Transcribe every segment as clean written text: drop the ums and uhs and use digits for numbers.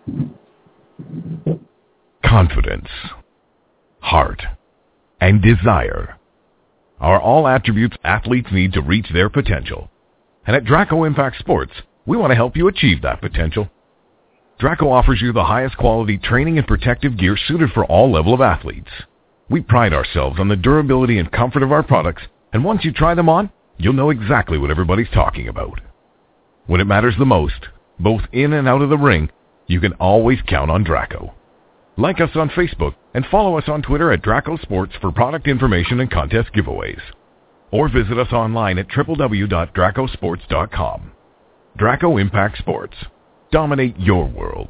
Confidence, heart, and desire are all attributes athletes need to reach their potential. And at Draco Impact Sports, we want to help you achieve that potential. Draco offers you the highest quality training and protective gear suited for all level of athletes. We pride ourselves on the durability and comfort of our products, and once you try them on, you'll know exactly what everybody's talking about. When it matters the most, both in and out of the ring, you can always count on Draco. Like us on Facebook and follow us on Twitter at Draco Sports for product information and contest giveaways. Or visit us online at www.dracosports.com. Draco Impact Sports. Dominate your world.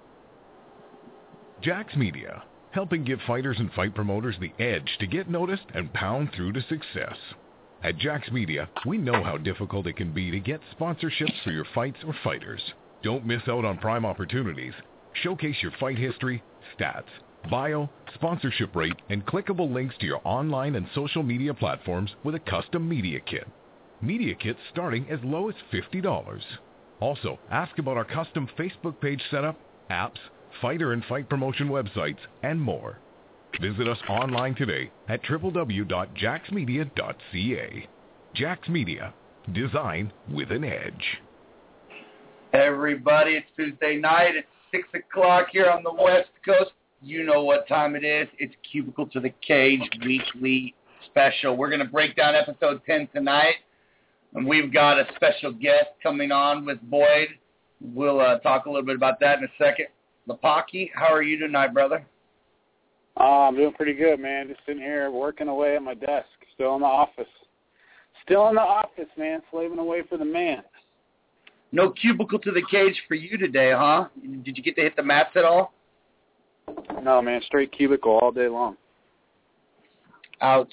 Jax Media, helping give fighters and fight promoters the edge to get noticed and pound through to success. At Jax Media, we know how difficult it can be to get sponsorships for your fights or fighters. Don't miss out on prime opportunities. Showcase your fight history, stats, bio, sponsorship rate, and clickable links to your online and social media platforms with a custom media kit. Media kits starting as low as $50. Also, ask about our custom Facebook page setup, apps, fighter and fight promotion websites, and more. Visit us online today at www.jaxmedia.ca. Jax Media, design with an edge. Everybody, it's Tuesday night. It's 6 o'clock here on the West Coast. You know what time it is. It's Cubicle to the Cage weekly special. We're going to break down episode 10 tonight. And we've got a special guest coming on with Boyd. We'll talk a little bit about that in a second. Lapaki, how are you tonight, brother? I'm doing pretty good, man. Just sitting here working away at my desk. Still in the office. Still in the office, man. Slaving away for the man. No Cubicle to the Cage for you today, huh? Did you get to hit the mats at all? No, man. Straight cubicle all day long. Ouch.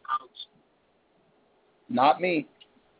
Not me.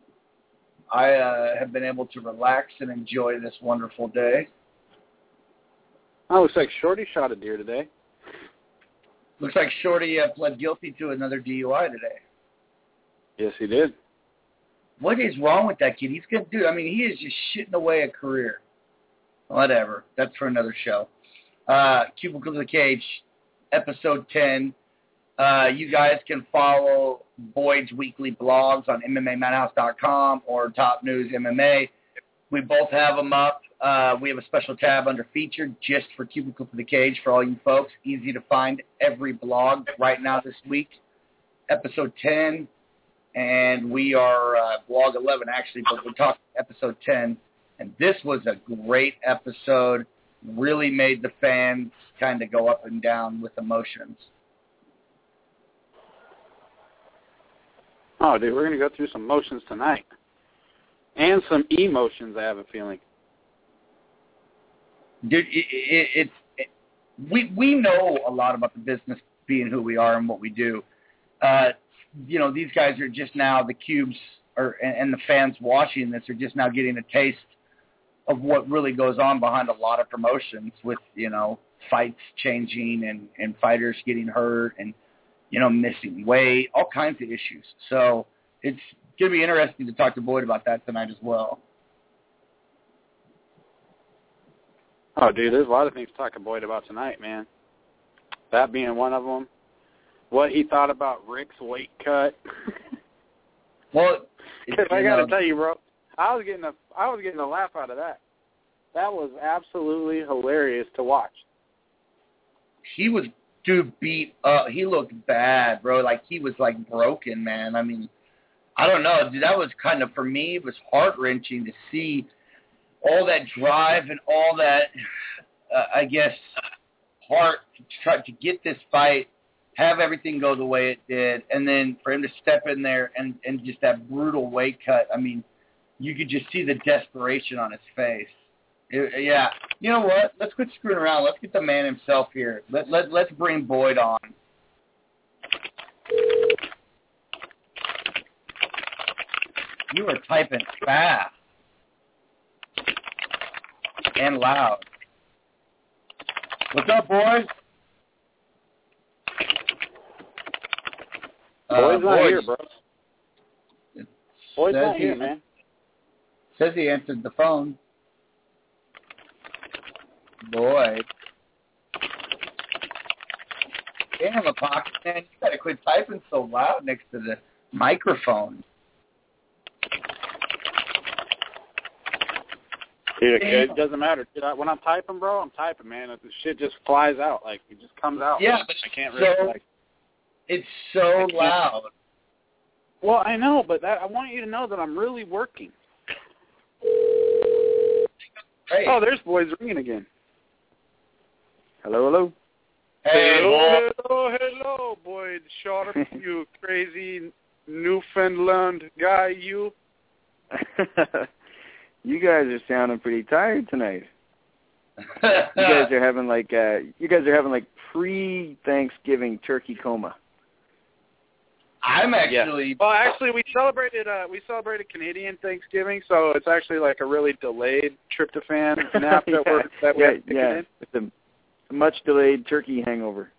I have been able to relax and enjoy this wonderful day. Oh, looks like Shorty shot a deer today. Looks like Shorty pled guilty to another DUI today. Yes, he did. What is wrong with that kid? He's good, dude. I mean, he is just shitting away a career. Whatever. That's for another show. Cubicle to the Cage, episode 10. You guys can follow Boyd's weekly blogs on MMAMadhouse.com or Top News MMA. We both have them up. We have a special tab under Featured just for Cubicle to the Cage for all you folks. Easy to find every blog right now this week. Episode 10. And we are blog 11, actually, but we're talking episode 10. And this was a great episode. Really made the fans kind of go up and down with emotions. Oh, dude, we're going to go through some motions tonight. And some emotions, I have a feeling. Dude, we know a lot about the business being who we are and what we do. You know, these guys are just now, the Cubes and the fans watching this are just now getting a taste of what really goes on behind a lot of promotions with, you know, fights changing and fighters getting hurt and, you know, missing weight, all kinds of issues. So it's going to be interesting to talk to Boyd about that tonight as well. Oh, dude, there's a lot of things to talk to Boyd about tonight, man. That being one of them. What he thought about Rick's weight cut. Well, I got to tell you, bro, I was getting a laugh out of that. That was absolutely hilarious to watch. He was, dude, beat up. He looked bad, bro. Like, he was, like, broken, man. I mean, I don't know. Dude, that was kind of, for me, it was heart-wrenching to see all that drive and all that, I guess, heart to try to get this fight, have everything go the way it did, and then for him to step in there and just that brutal weight cut. I mean, you could just see the desperation on his face. Yeah. You know what? Let's quit screwing around. Let's get the man himself here. Let's bring Boyd on. You are typing fast and loud. What's up, boys? Boyd's not here, bro. Boyd's not here, man. Says he answered the phone. Boy. Damn, Apocalypse, man, you gotta quit typing so loud next to the microphone. Dude, it doesn't matter. Dude, when I'm typing, bro, I'm typing, man. The shit just flies out. Like, it just comes out. Yeah, but I can't really, like... It's so loud. Well, I know, but I want you to know that I'm really working. Hey. Oh, there's Boyd's ringing again. Hello, hello. Hey, hello, Boyd Sharp, you crazy Newfoundland guy, you. You guys are sounding pretty tired tonight. You guys are having like pre-Thanksgiving turkey coma. I'm actually. Yeah. Well, actually, we celebrated Canadian Thanksgiving, so it's actually like a really delayed tryptophan nap that we're in. It's a much delayed turkey hangover.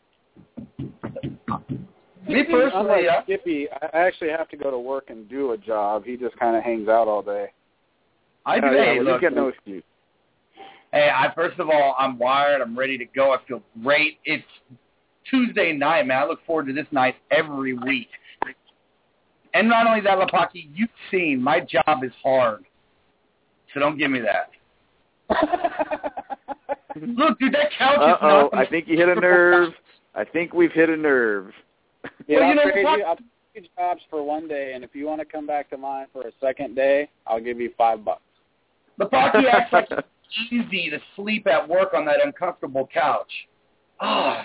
Me personally, unlike Skippy, I actually have to go to work and do a job. He just kind of hangs out all day. I do. Hey, look, got no excuse. Hey, first of all, I'm wired. I'm ready to go. I feel great. It's Tuesday night, man. I look forward to this night every week. And not only that, Lapaki, you've seen my job is hard. So don't give me that. Look, dude, that couch is not... I think you hit a nerve. I think we've hit a nerve. Yeah, I'll take jobs for one day, and if you want to come back to mine for a second day, I'll give you $5. Lapaki acts like it's easy to sleep at work on that uncomfortable couch. Ah.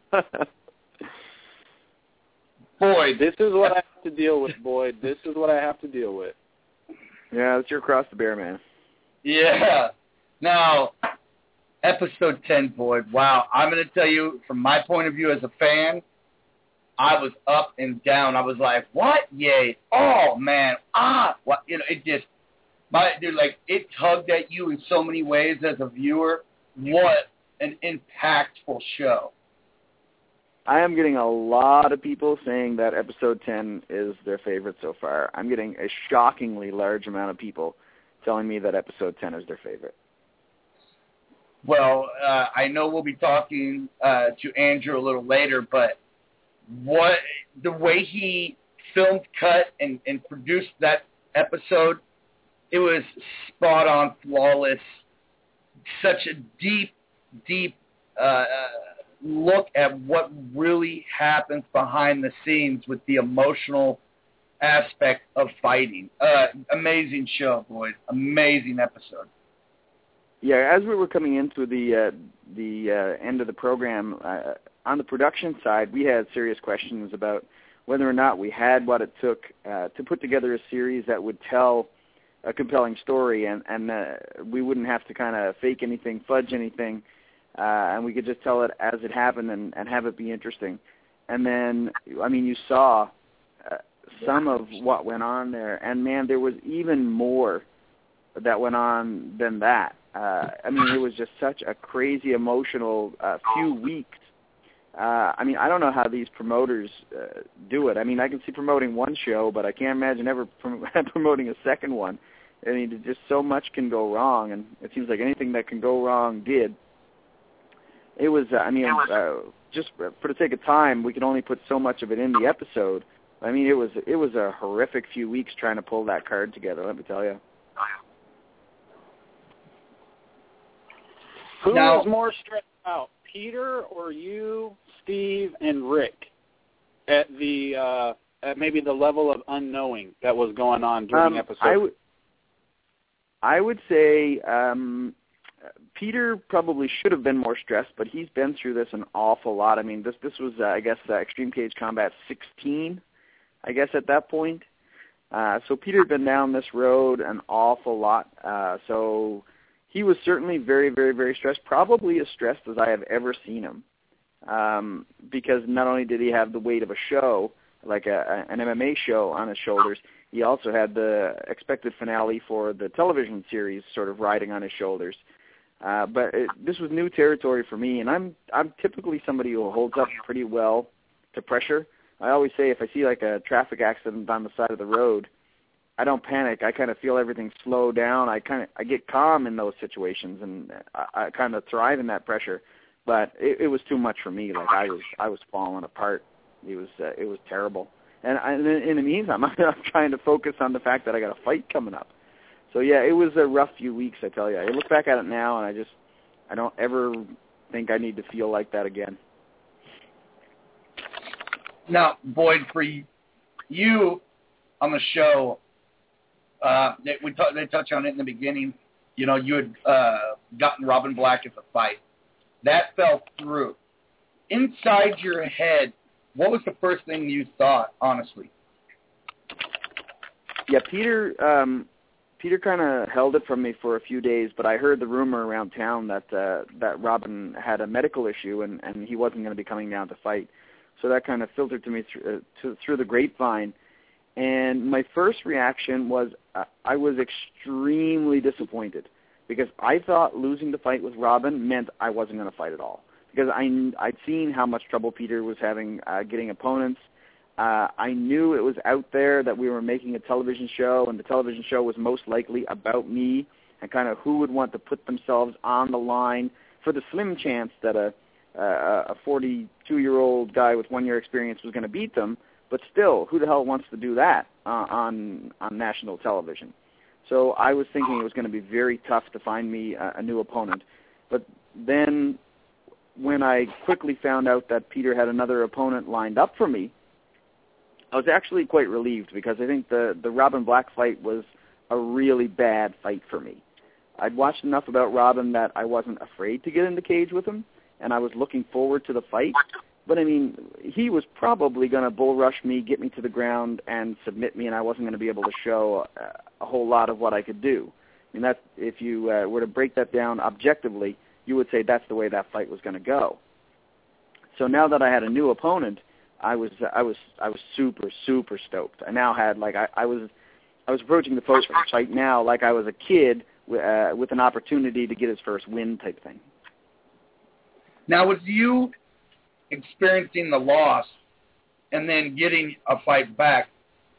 Boyd. This is what I have to deal with, Boyd. This is what I have to deal with. Yeah, that's your cross to bear, man. Yeah. Now, episode 10, Boyd. Wow. I'm going to tell you, from my point of view as a fan, I was up and down. I was like, what? Yay. Oh, man. What? You know, it just, it tugged at you in so many ways as a viewer. What an impactful show. I am getting a lot of people saying that episode 10 is their favorite so far. I'm getting a shockingly large amount of people telling me that episode 10 is their favorite. Well, I know we'll be talking to Andrew a little later, but the way he filmed, cut, and produced that episode, it was spot on, flawless. Such a deep look at what really happens behind the scenes with the emotional aspect of fighting. Amazing show, Boyd. Amazing episode. Yeah, as we were coming into the end of the program, on the production side, we had serious questions about whether or not we had what it took to put together a series that would tell a compelling story, and we wouldn't have to kind of fake anything, fudge anything, and we could just tell it as it happened and have it be interesting. And then, I mean, you saw some of what went on there, and, man, there was even more that went on than that. I mean, it was just such a crazy, emotional few weeks. I mean, I don't know how these promoters do it. I mean, I can see promoting one show, but I can't imagine ever promoting a second one. I mean, just so much can go wrong, and it seems like anything that can go wrong did. It was, just for the sake of time, we could only put so much of it in the episode. I mean, it was a horrific few weeks trying to pull that card together, let me tell you. Who was more stressed out, Peter or you, Steve, and Rick, at maybe the level of unknowing that was going on during the episode? I would say Peter probably should have been more stressed, but he's been through this an awful lot. I mean, this was, I guess, Extreme Cage Combat 16, I guess, at that point. So Peter had been down this road an awful lot. So he was certainly very, very, very stressed, probably as stressed as I have ever seen him, because not only did he have the weight of a show, like an MMA show on his shoulders, he also had the expected finale for the television series sort of riding on his shoulders. But this was new territory for me, and I'm typically somebody who holds up pretty well to pressure. I always say if I see like a traffic accident on the side of the road, I don't panic. I kind of feel everything slow down. I get calm in those situations, and I kind of thrive in that pressure. But it was too much for me. Like I was falling apart. It was terrible. And in the meantime, I'm trying to focus on the fact that I got a fight coming up. So yeah, it was a rough few weeks, I tell you. I look back at it now, and I don't ever think I need to feel like that again. Now, Boyd, for you on the show, they touched on it in the beginning. You know, you had gotten Robin Black as a fight. That fell through. Inside your head, what was the first thing you thought, honestly? Yeah, Peter kind of held it from me for a few days, but I heard the rumor around town that Robin had a medical issue and he wasn't going to be coming down to fight. So that kind of filtered to me through the grapevine. And my first reaction was I was extremely disappointed because I thought losing the fight with Robin meant I wasn't going to fight at all. Because I'd seen how much trouble Peter was having getting opponents. I knew it was out there that we were making a television show, and the television show was most likely about me and kind of who would want to put themselves on the line for the slim chance that a 42-year-old guy with 1 year experience was going to beat them. But still, who the hell wants to do that on national television? So I was thinking it was going to be very tough to find me a new opponent. But then when I quickly found out that Peter had another opponent lined up for me, I was actually quite relieved because I think the Robin Black fight was a really bad fight for me. I'd watched enough about Robin that I wasn't afraid to get in the cage with him, and I was looking forward to the fight. But, I mean, he was probably going to bull rush me, get me to the ground, and submit me, and I wasn't going to be able to show a whole lot of what I could do. I mean, that's, if you were to break that down objectively, you would say that's the way that fight was going to go. So now that I had a new opponent, I was super, super stoked. I now had, like, I was approaching the fight now like I was a kid with an opportunity to get his first win type thing. Now, with you experiencing the loss and then getting a fight back,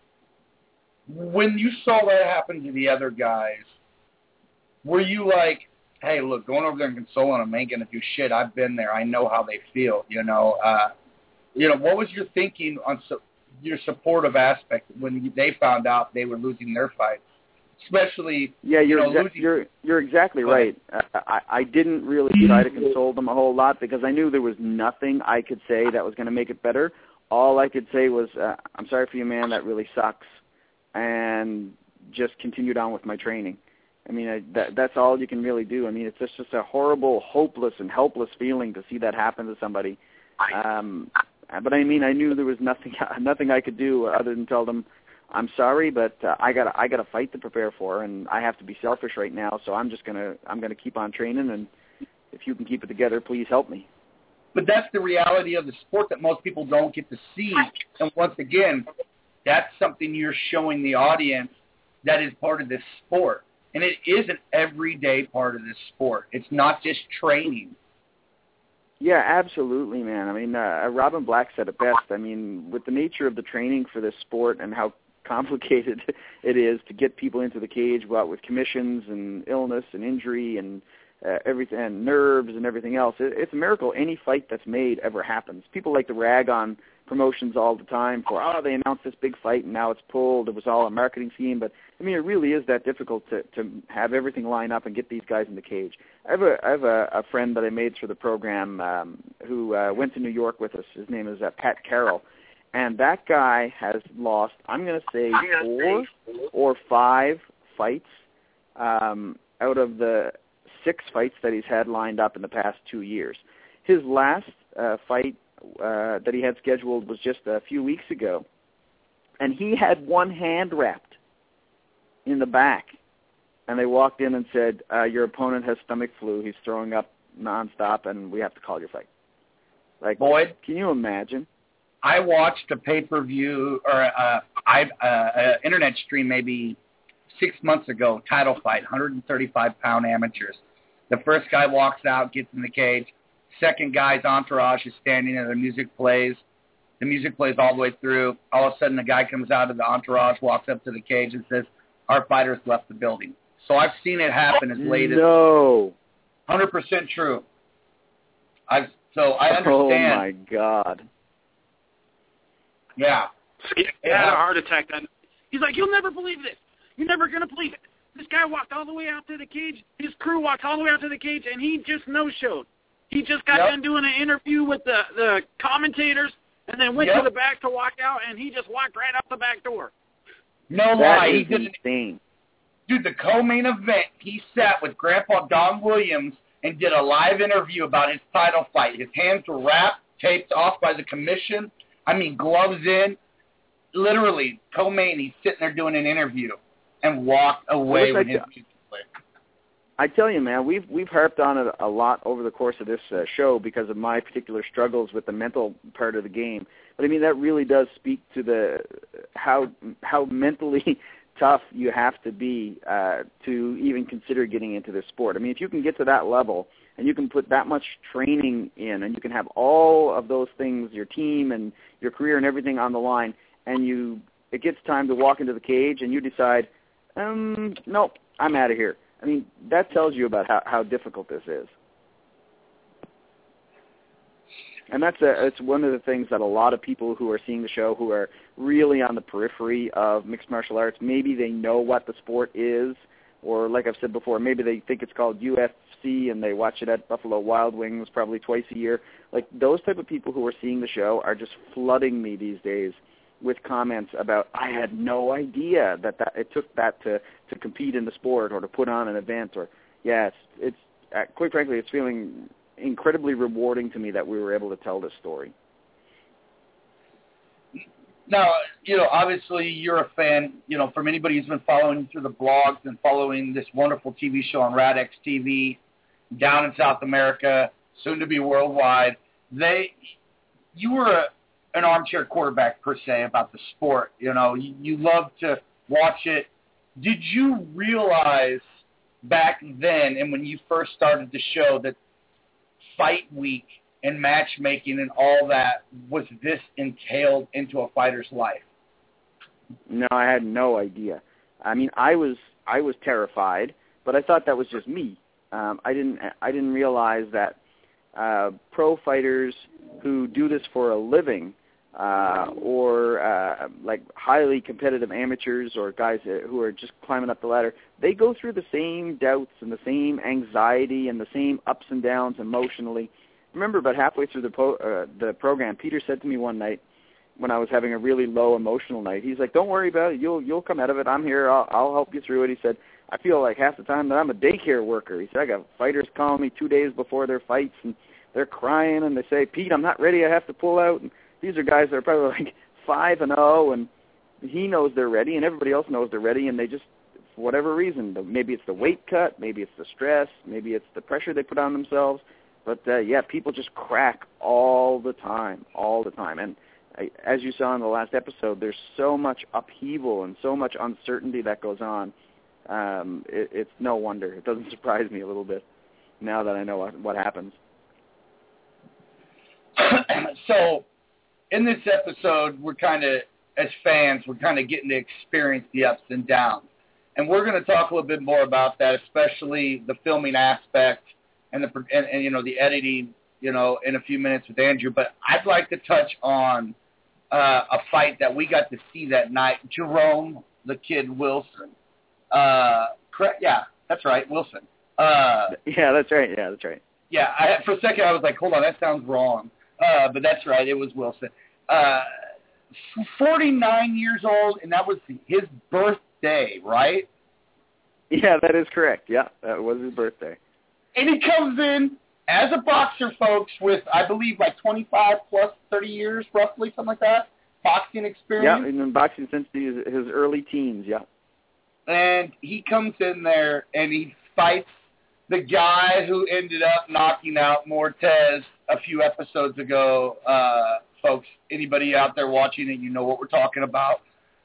when you saw that happen to the other guys, were you like, hey, look, going over there and consoling them ain't going to do shit. I've been there. I know how they feel, you know. What was your thinking on your supportive aspect when they found out they were losing their fights? Especially, you're exactly right. I didn't really try to console them a whole lot because I knew there was nothing I could say that was going to make it better. All I could say was, I'm sorry for you, man, that really sucks, and just continued on with my training. I mean, that's all you can really do. I mean, it's just a horrible, hopeless, and helpless feeling to see that happen to somebody. But I mean, I knew there was nothing I could do other than tell them, I'm sorry, but I got a fight to prepare for, and I have to be selfish right now. So I'm gonna keep on training, and if you can keep it together, please help me. But that's the reality of the sport that most people don't get to see. And once again, that's something you're showing the audience that is part of this sport, and it is an everyday part of this sport. It's not just training. Yeah, absolutely, man. I mean, Robin Black said it best. I mean, with the nature of the training for this sport and how complicated it is to get people into the cage, with commissions and illness and injury and everything, and nerves and everything else, it's a miracle any fight that's made ever happens. People like to rag on promotions all the time for, they announced this big fight and now it's pulled. It was all a marketing scheme. But, I mean, it really is that difficult to have everything line up and get these guys in the cage. I have a friend that I made through the program who went to New York with us. His name is Pat Carroll. And that guy has lost, I'm going to say, 4 or 5 fights out of the 6 fights that he's had lined up in the past 2 years. His last fight that he had scheduled was just a few weeks ago, and he had one hand wrapped in the back. And they walked in and said, your opponent has stomach flu. He's throwing up nonstop, and we have to call your fight. Like, Boyd, can you imagine? I watched a pay-per-view or internet stream maybe 6 months ago, title fight, 135-pound amateurs. The first guy walks out, gets in the cage. Second guy's entourage is standing there, the music plays. The music plays all the way through. All of a sudden, the guy comes out of the entourage, walks up to the cage, and says, "Our fighters left the building." So I've seen it happen as late as 100% true. I understand. Oh my God. Yeah. He had a heart attack. He's like, "You'll never believe this. You're never gonna believe it. This guy walked all the way out to the cage. His crew walked all the way out to the cage, and he just no-showed. He just got done doing an interview with the commentators, and then went to the back to walk out, and he just walked right out the back door." No lie, he did insane. Dude, the co-main event, he sat with Grandpa Don Williams and did a live interview about his title fight. His hands were wrapped, taped off by the commission. I mean, gloves in. Literally, co-main, he's sitting there doing an interview and walked away with his music played. I tell you, man, we've harped on it a lot over the course of this show because of my particular struggles with the mental part of the game. But I mean, that really does speak to the how mentally tough you have to be to even consider getting into this sport. I mean, if you can get to that level and you can put that much training in, and you can have all of those things, your team and your career and everything on the line, and it gets time to walk into the cage, and you decide, nope, I'm out of here. I mean, that tells you about how difficult this is. And it's one of the things that a lot of people who are seeing the show, who are really on the periphery of mixed martial arts, maybe they know what the sport is, or like I've said before, maybe they think it's called UFC and they watch it at Buffalo Wild Wings probably twice a year. Like, those type of people who are seeing the show are just flooding me these days with comments about, I had no idea that it took that to compete in the sport or to put on an event. Or it's quite frankly, it's feeling incredibly rewarding to me that we were able to tell this story. Now, obviously you're a fan, from anybody who's been following you through the blogs and following this wonderful TV show on RadX TV down in South America, soon to be worldwide. You were an armchair quarterback, per se, about the sport. You love to watch it. Did you realize back then, and when you first started the show, that fight week and matchmaking and all that was this entailed into a fighter's life? No, I had no idea. I mean, I was terrified, but I thought that was just me. I didn't realize that pro fighters who do this for a living, or like highly competitive amateurs or guys who are just climbing up the ladder, they go through the same doubts and the same anxiety and the same ups and downs emotionally. Remember, about halfway through the program, Peter said to me one night when I was having a really low emotional night, he's like, "Don't worry about it. You'll come out of it. I'm here. I'll help you through it." He said, "I feel like half the time that I'm a daycare worker." He said, "I got fighters calling me 2 days before their fights, and they're crying, and they say, 'Pete, I'm not ready. I have to pull out.' And these are guys that are probably like 5-0, and he knows they're ready, and everybody else knows they're ready, and they just, for whatever reason, maybe it's the weight cut, maybe it's the stress, maybe it's the pressure they put on themselves, but people just crack all the time. And as you saw in the last episode, there's so much upheaval and so much uncertainty that goes on. It's no wonder. It doesn't surprise me a little bit now that I know what happens. So, in this episode, we're kind of, as fans, we're kind of getting to experience the ups and downs. And we're going to talk a little bit more about that, especially the filming aspect and the editing, in a few minutes with Andrew. But I'd like to touch on a fight that we got to see that night. Jerome the Kid Wilson. Correct? Yeah, that's right, Wilson. Yeah, that's right. Yeah, for a second I was like, hold on, that sounds wrong. But that's right, it was Wilson. 49 years old, and that was his birthday, right? Yeah, that is correct. Yeah, that was his birthday. And he comes in as a boxer, folks, with, I believe, like 25 plus 30 years, roughly, something like that, boxing experience. Yeah, in boxing since his early teens, yeah. And he comes in there, and he fights the guy who ended up knocking out Mortez a few episodes ago. Folks, anybody out there watching it, you know what we're talking about.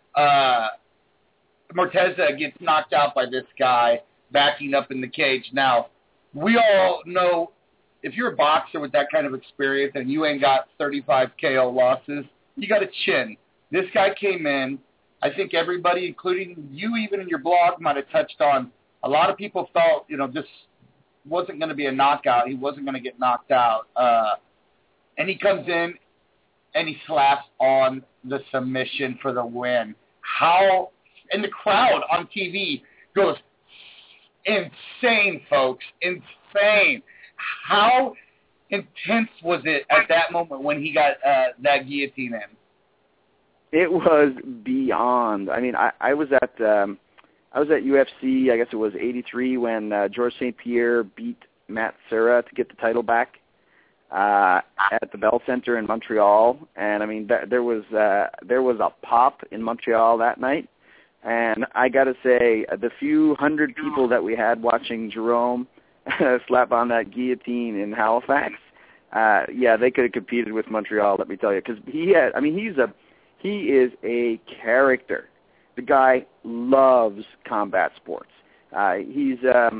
Morteza gets knocked out by this guy backing up in the cage. Now, we all know if you're a boxer with that kind of experience and you ain't got 35 KO losses, you got a chin. This guy came in. I think everybody, including you, even in your blog, might have touched on. A lot of people felt, this wasn't going to be a knockout. He wasn't going to get knocked out. And he comes in and he slaps on the submission for the win. And the crowd on TV goes insane, folks. Insane. How intense was it at that moment when he got that guillotine in? It was beyond. I mean, I was at UFC. I guess it was '83 when Georges St-Pierre beat Matt Serra to get the title back at the Bell Center in Montreal. And I mean, there was a pop in Montreal that night. And I got to say, the few hundred people that we had watching Jerome slap on that guillotine in Halifax, they could have competed with Montreal. Let me tell you, because he is a character. The guy loves combat sports. He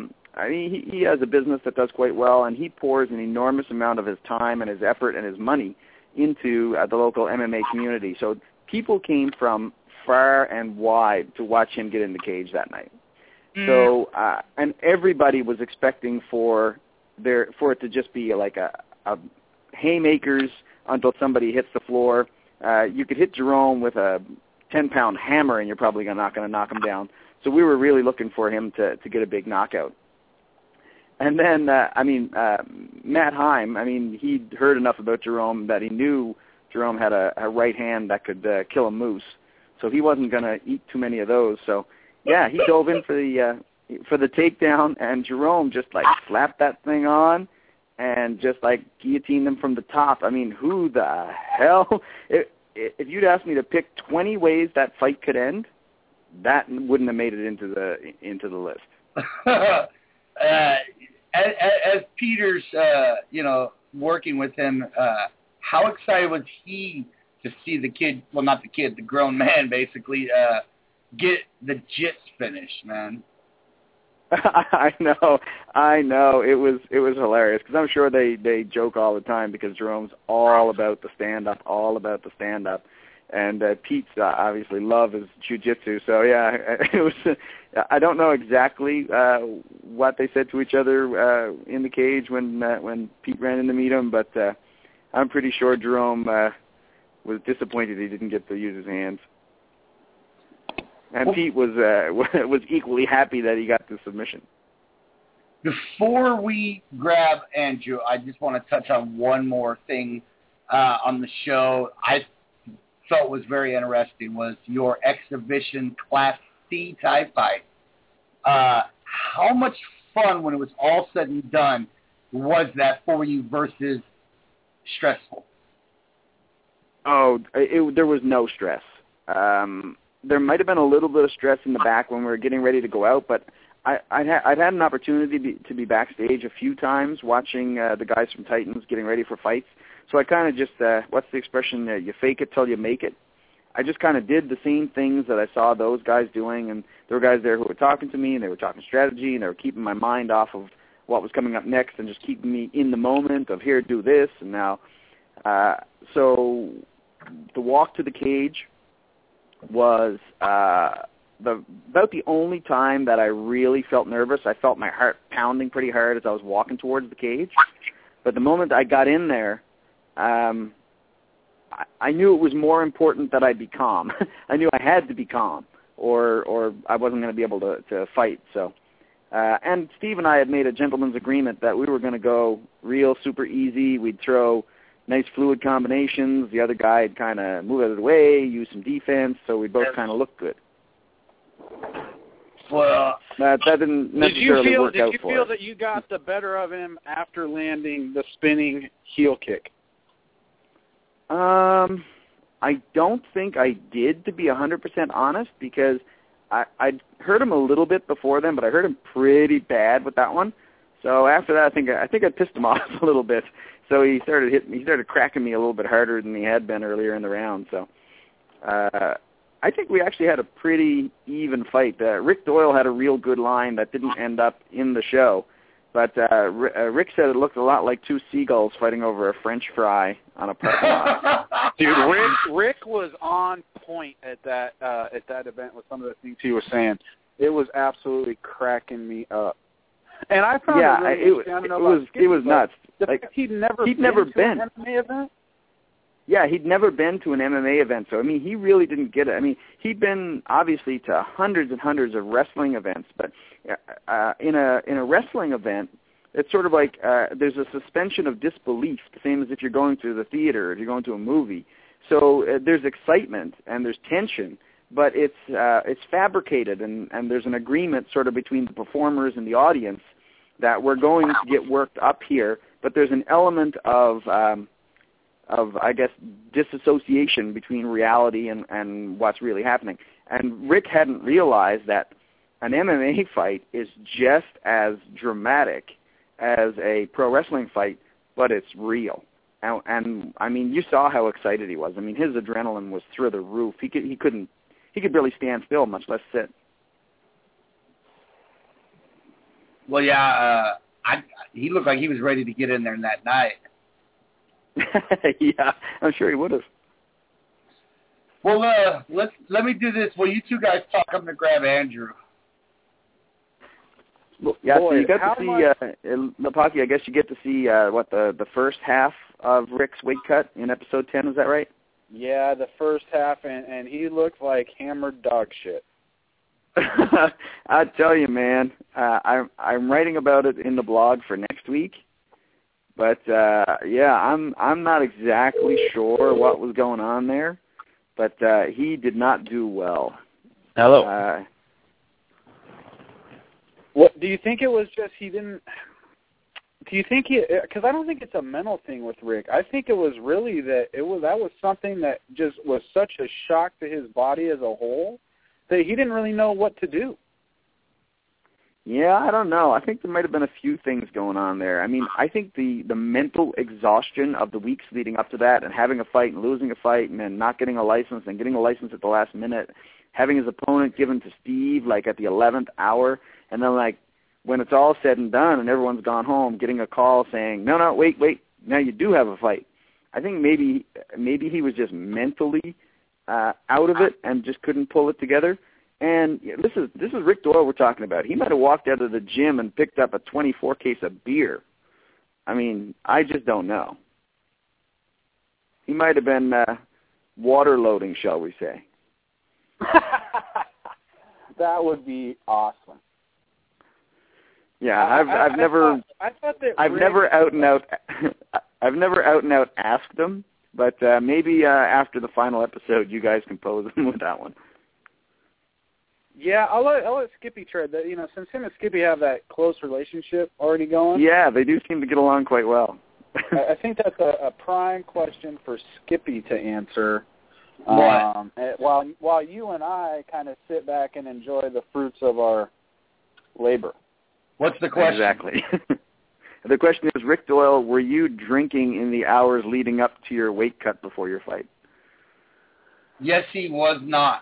has a business that does quite well, and he pours an enormous amount of his time and his effort and his money into the local MMA community. So people came from far and wide to watch him get in the cage that night. So, and everybody was expecting for it to just be like a haymakers until somebody hits the floor. You could hit Jerome with a 10-pound hammer, and you're probably not going to knock him down. So we were really looking for him to get a big knockout. And then, Matt Heim, he'd heard enough about Jerome that he knew Jerome had a right hand that could kill a moose. So he wasn't going to eat too many of those. So, yeah, he dove in for the takedown, and Jerome just, slapped that thing on and just, guillotined him from the top. I mean, who the hell? If you'd asked me to pick 20 ways that fight could end, that wouldn't have made it into the list. As Peter's, working with him, how excited was he to see the kid, well, not the kid, the grown man, basically, get the jits finished, man? I know. It was hilarious because I'm sure they joke all the time because Jerome's all about the stand-up, and Pete's obviously love his jiu-jitsu. So yeah, it was. I don't know exactly what they said to each other in the cage when Pete ran in to meet him, but I'm pretty sure Jerome was disappointed he didn't get to use his hands. And Pete was equally happy that he got the submission. Before we grab Andrew, I just want to touch on one more thing on the show I felt was very interesting was your exhibition Class C tie fight. How much fun, when it was all said and done, was that for you versus stressful? Oh, there was no stress. There might have been a little bit of stress in the back when we were getting ready to go out, but I'd had an opportunity to be backstage a few times watching the guys from Titans getting ready for fights. So I kind of just, what's the expression, you fake it till you make it. I just kind of did the same things that I saw those guys doing, and there were guys there who were talking to me, and they were talking strategy, and they were keeping my mind off of what was coming up next and just keeping me in the moment of here, do this, and now. So the walk to the cage was about the only time that I really felt nervous. I felt my heart pounding pretty hard as I was walking towards the cage. But the moment I got in there, I knew it was more important that I be calm. I knew I had to be calm, or I wasn't going to be able to fight. So, and Steve and I had made a gentleman's agreement that we were going to go real super easy. We'd throw nice fluid combinations. The other guy would kind of move out of the way, use some defense, so we both kind of looked good. Well, that didn't necessarily work out for us. Did you feel that you got the better of him after landing the spinning heel kick? I don't think I did, to be 100% honest, because I'd heard him a little bit before then, but I heard him pretty bad with that one. So after that, I think I pissed him off a little bit. So he started hitting me. He started cracking me a little bit harder than he had been earlier in the round. So I think we actually had a pretty even fight. Rick Doyle had a real good line that didn't end up in the show. But Rick said it looked a lot like two seagulls fighting over a French fry on a parking lot. Dude, Rick was on point at that event with some of the things he was saying. It was absolutely cracking me up. And I found it was nuts. The fact he'd never been to an MMA event? Yeah, he'd never been to an MMA event, so, I mean, he really didn't get it. I mean, he'd been, obviously, to hundreds and hundreds of wrestling events, but in a wrestling event, it's sort of like there's a suspension of disbelief, the same as if you're going to the theater, if you're going to a movie. So there's excitement and there's tension, but it's fabricated, and there's an agreement sort of between the performers and the audience that we're going to get worked up here, but there's an element of I guess, disassociation between reality and what's really happening. And Rick hadn't realized that an MMA fight is just as dramatic as a pro wrestling fight, but it's real. And I mean, you saw how excited he was. I mean, his adrenaline was through the roof. He could barely stand still, much less sit. Well, yeah, he looked like he was ready to get in there that night. Yeah, I'm sure he would have. Well, let me do this. Well, you two guys talk. I'm going to grab Andrew. Well, yeah, so you got to see, Lepocky, I guess you get to see, the first half of Rick's weight cut in episode 10, is that right? Yeah, the first half, and he looked like hammered dog shit. I tell you, man, I'm writing about it in the blog for next week. But yeah, I'm not exactly sure what was going on there, but he did not do well. Hello. What do you think it was? Just he didn't. Do you think he? Because I don't think it's a mental thing with Rick. I think it was really that was something that just was such a shock to his body as a whole that he didn't really know what to do. Yeah, I don't know. I think there might have been a few things going on there. I mean, I think the mental exhaustion of the weeks leading up to that and having a fight and losing a fight and then not getting a license and getting a license at the last minute, having his opponent given to Steve like at the 11th hour, and then like when it's all said and done and everyone's gone home, getting a call saying, no, wait, now you do have a fight. I think maybe he was just mentally out of it and just couldn't pull it together. And this is Rick Doyle we're talking about. He might have walked out of the gym and picked up a 24 case of beer. I mean, I just don't know. He might have been water loading, shall we say. That would be awesome. Yeah, I've never out and out asked him, but maybe after the final episode, you guys can pose him with that one. Yeah, I'll let Skippy tread that. You know, since him and Skippy have that close relationship already going. Yeah, they do seem to get along quite well. I think that's a prime question for Skippy to answer. While you and I kind of sit back and enjoy the fruits of our labor. What's the question? Exactly. The question is, Rick Doyle, were you drinking in the hours leading up to your weight cut before your fight? Yes, he was not.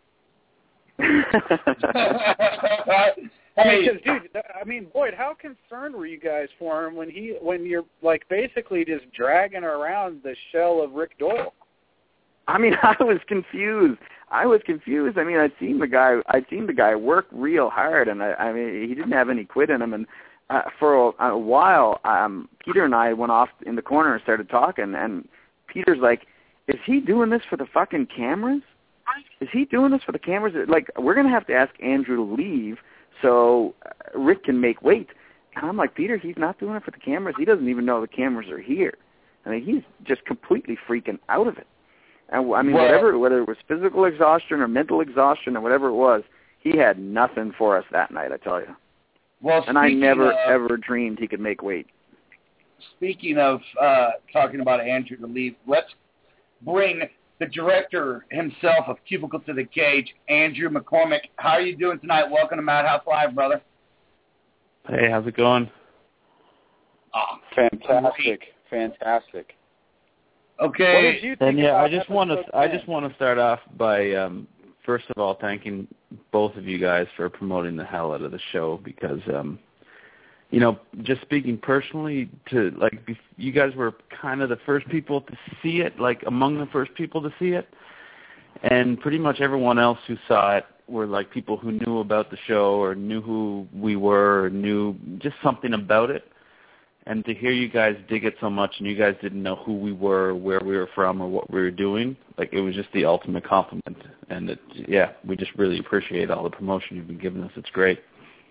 Because, dude, I mean, Boyd, how concerned were you guys for him when you're like basically just dragging around the shell of Rick Doyle? I mean, I was confused. I mean, I'd seen the guy work real hard, and I mean, he didn't have any quit in him. And for a while, Peter and I went off in the corner and started talking. And Peter's like, "Is he doing this for the fucking cameras? Is he doing this for the cameras? Like, we're gonna have to ask Andrew to leave so Rick can make weight." And I'm like, Peter, he's not doing it for the cameras. He doesn't even know the cameras are here. I mean, he's just completely freaking out of it. And I mean, whether it was physical exhaustion or mental exhaustion or whatever it was, he had nothing for us that night, I tell you. Well, and I never, ever dreamed he could make weight. Speaking of talking about Andrew to leave, let's bring the director himself of Cubicle to the Cage, Andrew McCormick. How are you doing tonight? Welcome to Madhouse Live, brother. Hey, how's it going? Oh, fantastic. Okay. What did you think about I just want to start off by first of all thanking both of you guys for promoting the hell out of the show, because just speaking personally, you guys were kind of the first people to see it, like among the first people to see it, and pretty much everyone else who saw it were like people who knew about the show or knew who we were or knew just something about it. And to hear you guys dig it so much and you guys didn't know who we were, where we were from, or what we were doing, like it was just the ultimate compliment. And we just really appreciate all the promotion you've been giving us. It's great.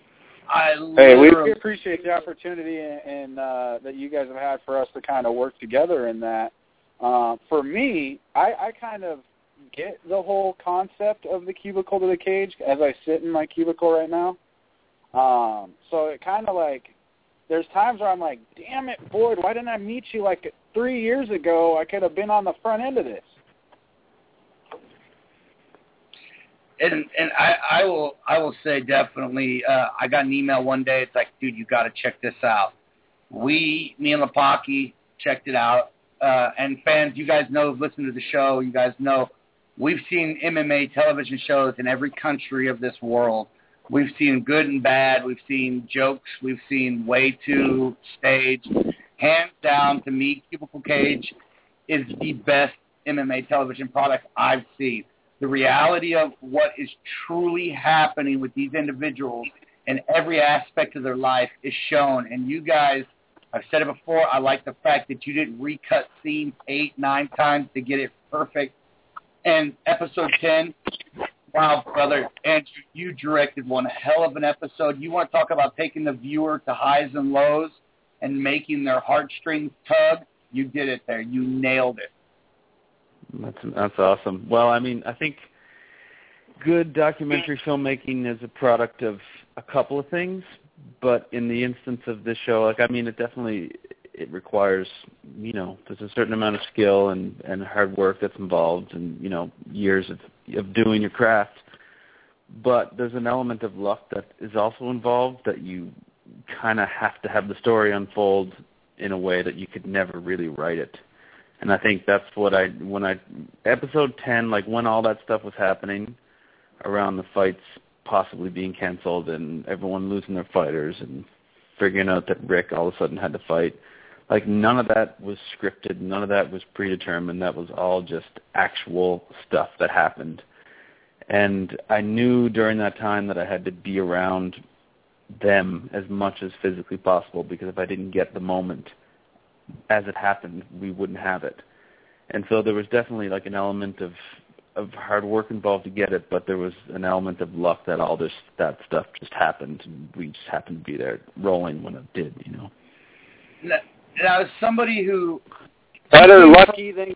We appreciate the opportunity and that you guys have had for us to kind of work together in that. For me, I kind of get the whole concept of the cubicle to the cage as I sit in my cubicle right now. So it kind of like, there's times where I'm like, damn it, Boyd, why didn't I meet you like 3 years ago? I could have been on the front end of this. And I will say definitely, I got an email one day. It's like, dude, you got to check this out. Me and Lapaki checked it out. And fans, you guys know, listen to the show. You guys know we've seen MMA television shows in every country of this world. We've seen good and bad. We've seen jokes. We've seen way too staged. Hands down, to me, Cubicle Cage is the best MMA television product I've seen. The reality of what is truly happening with these individuals in every aspect of their life is shown. And you guys, I've said it before, I like the fact that you didn't recut scenes 8, 9 times to get it perfect. And episode 10, wow, brother, Andrew, you directed one hell of an episode. You want to talk about taking the viewer to highs and lows and making their heartstrings tug? You did it there. You nailed it. That's awesome. Well, I mean, I think good documentary filmmaking is a product of a couple of things, but in the instance of this show, like, I mean, it requires, there's a certain amount of skill and hard work that's involved and, years of doing your craft. But there's an element of luck that is also involved, that you kind of have to have the story unfold in a way that you could never really write it. And I think that's what episode 10, like when all that stuff was happening around the fights possibly being canceled and everyone losing their fighters and figuring out that Rick all of a sudden had to fight, like none of that was scripted, none of that was predetermined. That was all just actual stuff that happened. And I knew during that time that I had to be around them as much as physically possible, because if I didn't get the moment as it happened, we wouldn't have it. And so there was definitely like an element of hard work involved to get it, but there was an element of luck that that stuff just happened, and we just happened to be there rolling when it did, Now, as somebody who... Better lucky than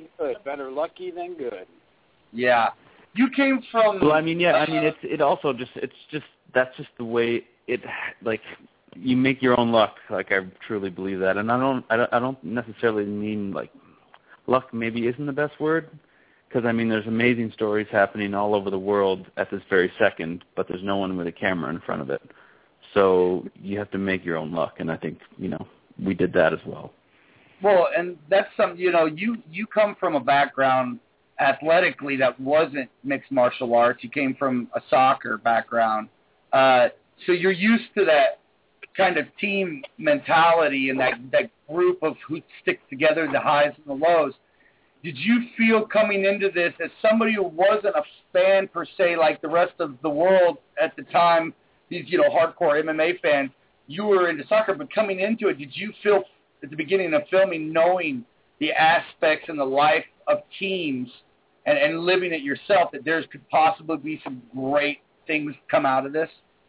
good. Yeah. You came from... Well, I mean, yeah, it also just, that's just the way it, like, you make your own luck. Like, I truly believe that. And I don't necessarily mean, like, luck maybe isn't the best word, because, I mean, there's amazing stories happening all over the world at this very second, but there's no one with a camera in front of it. So you have to make your own luck, and I think, we did that as well. Well, and that's something, you come from a background athletically that wasn't mixed martial arts. You came from a soccer background. So you're used to that kind of team mentality and that group of who sticks together, the highs and the lows. Did you feel coming into this, as somebody who wasn't a fan per se like the rest of the world at the time, these hardcore MMA fans, you were into soccer, but coming into it, did you feel at the beginning of filming, knowing the aspects and the life of teams and living it yourself, that there could possibly be some great things come out of this?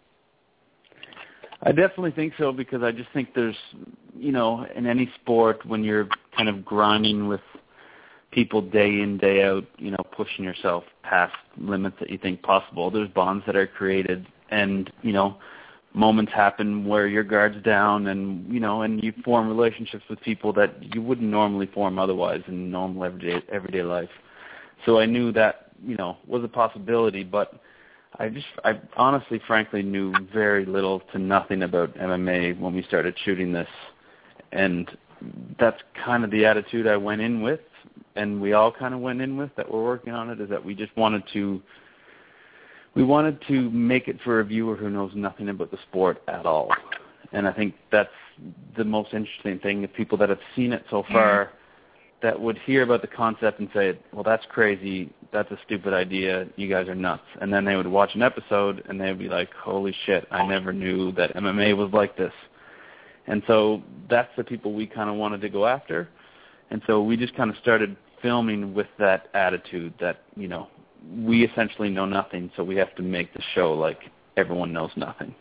I definitely think so, because I just think there's, in any sport, when you're kind of grinding with people day in, day out, pushing yourself past limits that you think possible, there's bonds that are created, and, moments happen where your guard's down, and, and you form relationships with people that you wouldn't normally form otherwise in normal everyday life. So I knew that, was a possibility, but I honestly, frankly, knew very little to nothing about MMA when we started shooting this. And that's kind of the attitude I went in with, and we all kind of went in with, that we're working on it, is that we just wanted to make it for a viewer who knows nothing about the sport at all. And I think that's the most interesting thing. If people that have seen it so far that would hear about the concept and say, well, that's crazy, that's a stupid idea, you guys are nuts. And then they would watch an episode and they would be like, holy shit, I never knew that MMA was like this. And so that's the people we kind of wanted to go after. And so we just kind of started filming with that attitude that, you know, we essentially know nothing, so we have to make the show like everyone knows nothing.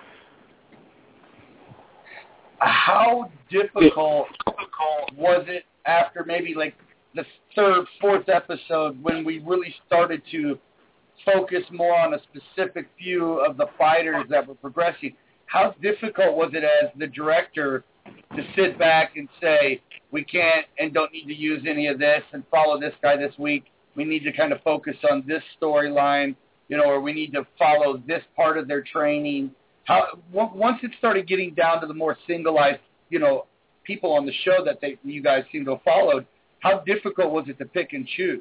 How difficult was it after maybe like the third, fourth episode when we really started to focus more on a specific few of the fighters that were progressing? How difficult was it as the director to sit back and say, we can't and don't need to use any of this and follow this guy this week? We need to kind of focus on this storyline, you know, or we need to follow this part of their training. Once it started getting down to the more singleized, you know, people on the show that you guys seem to have followed, how difficult was it to pick and choose?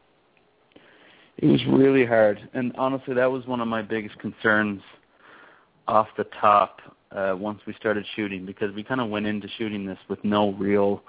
It was really hard, and honestly, that was one of my biggest concerns off the top once we started shooting, because we kind of went into shooting this with no real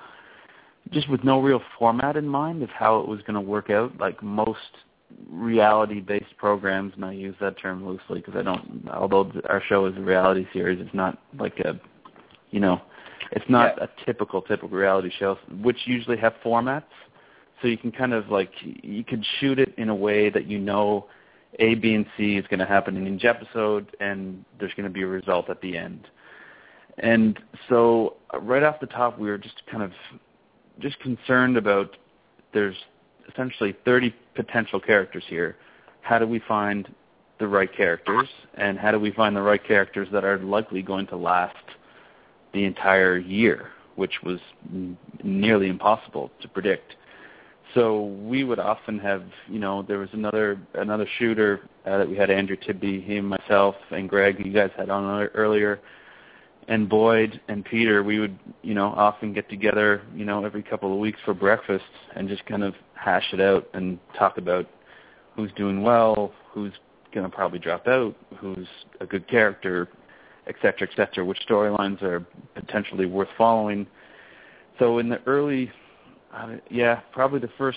format in mind of how it was going to work out. Like most reality-based programs, and I use that term loosely because although our show is a reality series, it's not like a, you know, it's not a typical reality show, which usually have formats. So you can kind of like, you could shoot it in a way that you know A, B, and C is going to happen in each episode, and there's going to be a result at the end. And so right off the top, we were just kind of just concerned about there's essentially 30 potential characters here. How do we find the right characters, and how do we find the right characters that are likely going to last the entire year, which was nearly impossible to predict. So we would often have, you know, there was another shooter that we had, Andrew Tibby, him, myself, and Greg, who you guys had on earlier, and Boyd and Peter. We would, you know, often get together, you know, every couple of weeks for breakfast and just kind of hash it out and talk about who's doing well, who's going to probably drop out, who's a good character, et cetera, which storylines are potentially worth following. So in the early, probably the first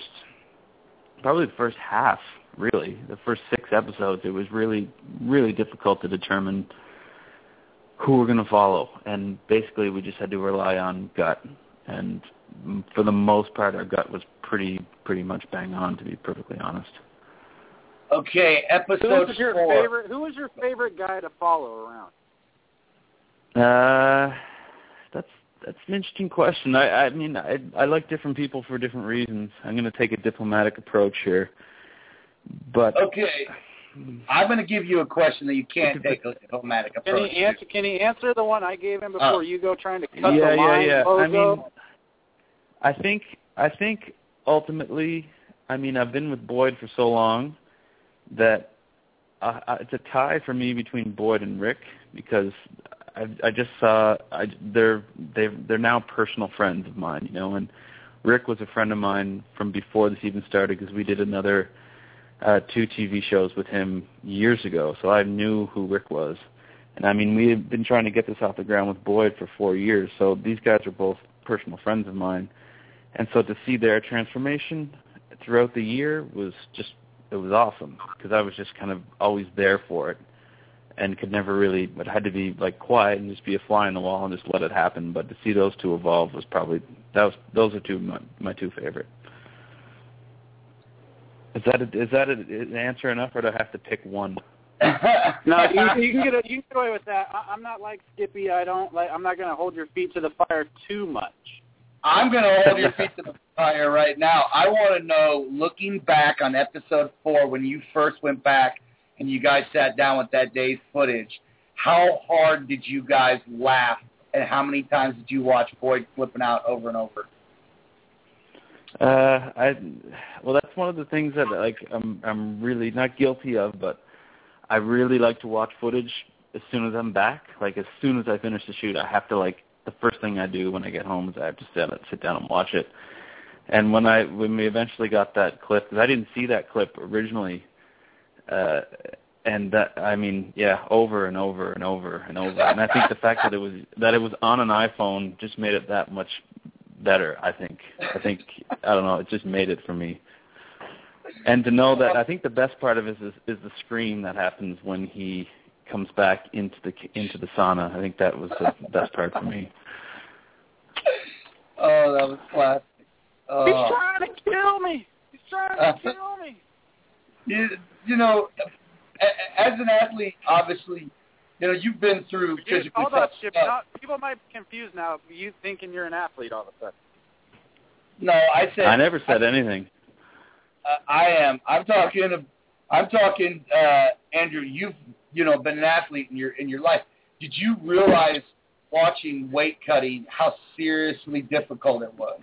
half, really, the first 6 episodes, it was really, really difficult to determine who we're going to follow. And basically we just had to rely on gut. And for the most part, our gut was pretty much bang on, to be perfectly honest. Okay, episode 4. Who was your favorite guy to follow around? That's an interesting question. I mean, I like different people for different reasons. I'm going to take a diplomatic approach here. But okay, I'm going to give you a question that you can't take a diplomatic approach. Can he answer the one I gave him before you go trying to cut the line? Logo? I mean, I think ultimately, I mean, I've been with Boyd for so long that it's a tie for me between Boyd and Rick, because I just saw they're now personal friends of mine, you know. And Rick was a friend of mine from before this even started, because we did another 2 TV shows with him years ago. So I knew who Rick was, and I mean, we had been trying to get this off the ground with Boyd for 4 years. So these guys are both personal friends of mine, and so to see their transformation throughout the year was awesome, because I was just kind of always there for it. And could never really, but had to be like quiet and just be a fly on the wall and just let it happen. But to see those 2 evolve was probably those are 2 my 2 favorite. Is that an answer enough, or do I have to pick one? No, you can get away with that. I'm not like Skippy. I'm not going to hold your feet to the fire too much. I'm going to hold your feet to the fire right now. I want to know, looking back on episode 4, when you first went back and you guys sat down with that day's footage, how hard did you guys laugh, and how many times did you watch Boyd flipping out over and over? Well, that's one of the things that I'm really not guilty of, but I really like to watch footage as soon as I'm back. Like as soon as I finish the shoot, I have to the first thing I do when I get home is I have to sit down and watch it. And when we eventually got that clip, because I didn't see that clip originally And that, I mean, yeah, over and over and over and over. And I think the fact that it was on an iPhone just made it that much better. I think I don't know, it just made it for me. And to know that, I think the best part of it is the scream that happens when he comes back into the sauna. I think that was the best part for me. Oh, that was classic. He's trying to kill me. He's trying to kill me. You know, as an athlete, obviously, you know, you've been through physically tough stuff. People might be confused now. You thinking you're an athlete all of a sudden? No, I never said anything. I am. I'm talking. Andrew, you've been an athlete in your life. Did you realize watching weight cutting how seriously difficult it was?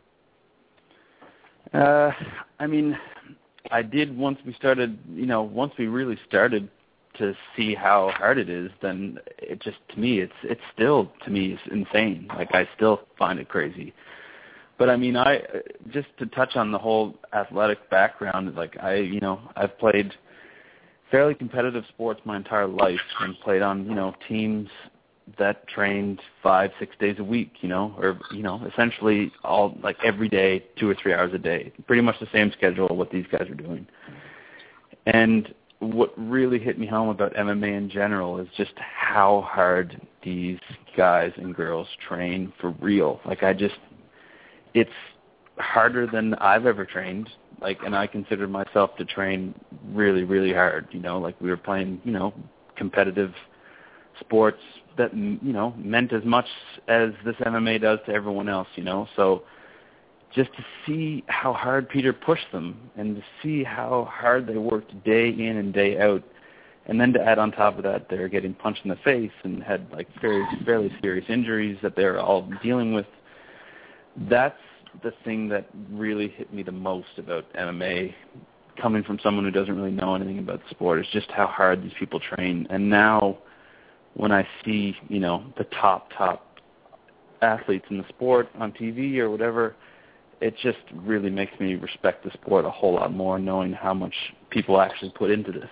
I mean, I did once we started. Once we really started to see how hard it is, then it just, to me, it's still, to me, it's insane. Like, I still find it crazy. But I mean, just to touch on the whole athletic background, like I've played fairly competitive sports my entire life and played on, teams that trained 5-6 days a week, or essentially all, like, every day, 2 or 3 hours a day, pretty much the same schedule what these guys are doing. And what really hit me home about MMA in general is just how hard these guys and girls train for real. Like, it's harder than I've ever trained, like, and I consider myself to train really, really hard, like we were playing, competitive sports that, meant as much as this MMA does to everyone else, so just to see how hard Peter pushed them and to see how hard they worked day in and day out, and then to add on top of that, they're getting punched in the face and had, like, fairly serious injuries that they're all dealing with. That's the thing that really hit me the most about MMA, coming from someone who doesn't really know anything about the sport, is just how hard these people train. And now when I see, the top athletes in the sport on TV or whatever, it just really makes me respect the sport a whole lot more, knowing how much people actually put into this.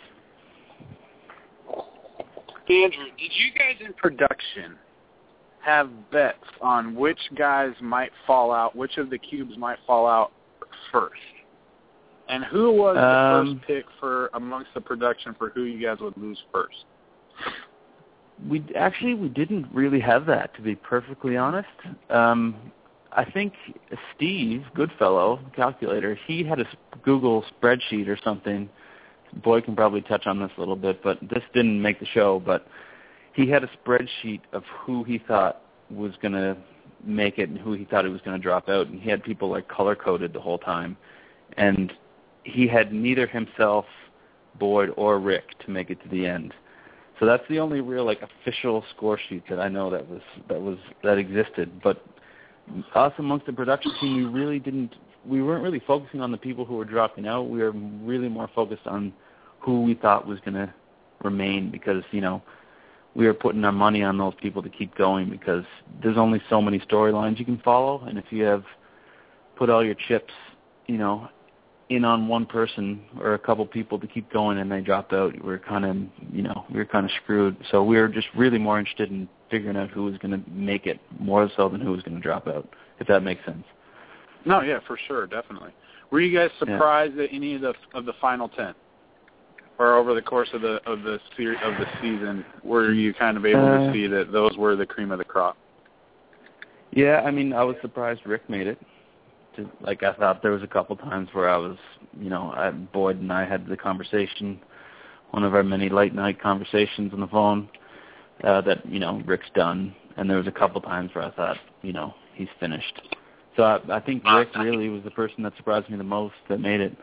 Andrew, did you guys in production have bets on which guys might fall out, which of the cubes might fall out first? And who was the first pick for amongst the production for who you guys would lose first? We didn't really have that, to be perfectly honest. I think Steve Goodfellow, calculator, he had a Google spreadsheet or something. Boyd can probably touch on this a little bit, but this didn't make the show, but he had a spreadsheet of who he thought was going to make it and who he thought he was going to drop out, and he had people, like, color-coded the whole time. And he had neither himself, Boyd, or Rick to make it to the end. So that's the only real, like, official score sheet that I know that existed. But us amongst the production team, we weren't really focusing on the people who were dropping out. We were really more focused on who we thought was going to remain, because, we were putting our money on those people to keep going, because there's only so many storylines you can follow, and if you have put all your chips, in on one person or a couple people to keep going and they dropped out, we're kind of screwed. So we were just really more interested in figuring out who was going to make it, more so than who was going to drop out, if that makes sense. No, yeah, for sure, definitely. Were you guys surprised at any of the final 10? Or over the course of the season, were you kind of able to see that those were the cream of the crop? Yeah, I mean, I was surprised Rick made it. I thought there was a couple times where I was, Boyd and I had the conversation, one of our many late night conversations on the phone, that, Rick's done. And there was a couple times where I thought, he's finished. So I think Rick really was the person that surprised me the most that made it.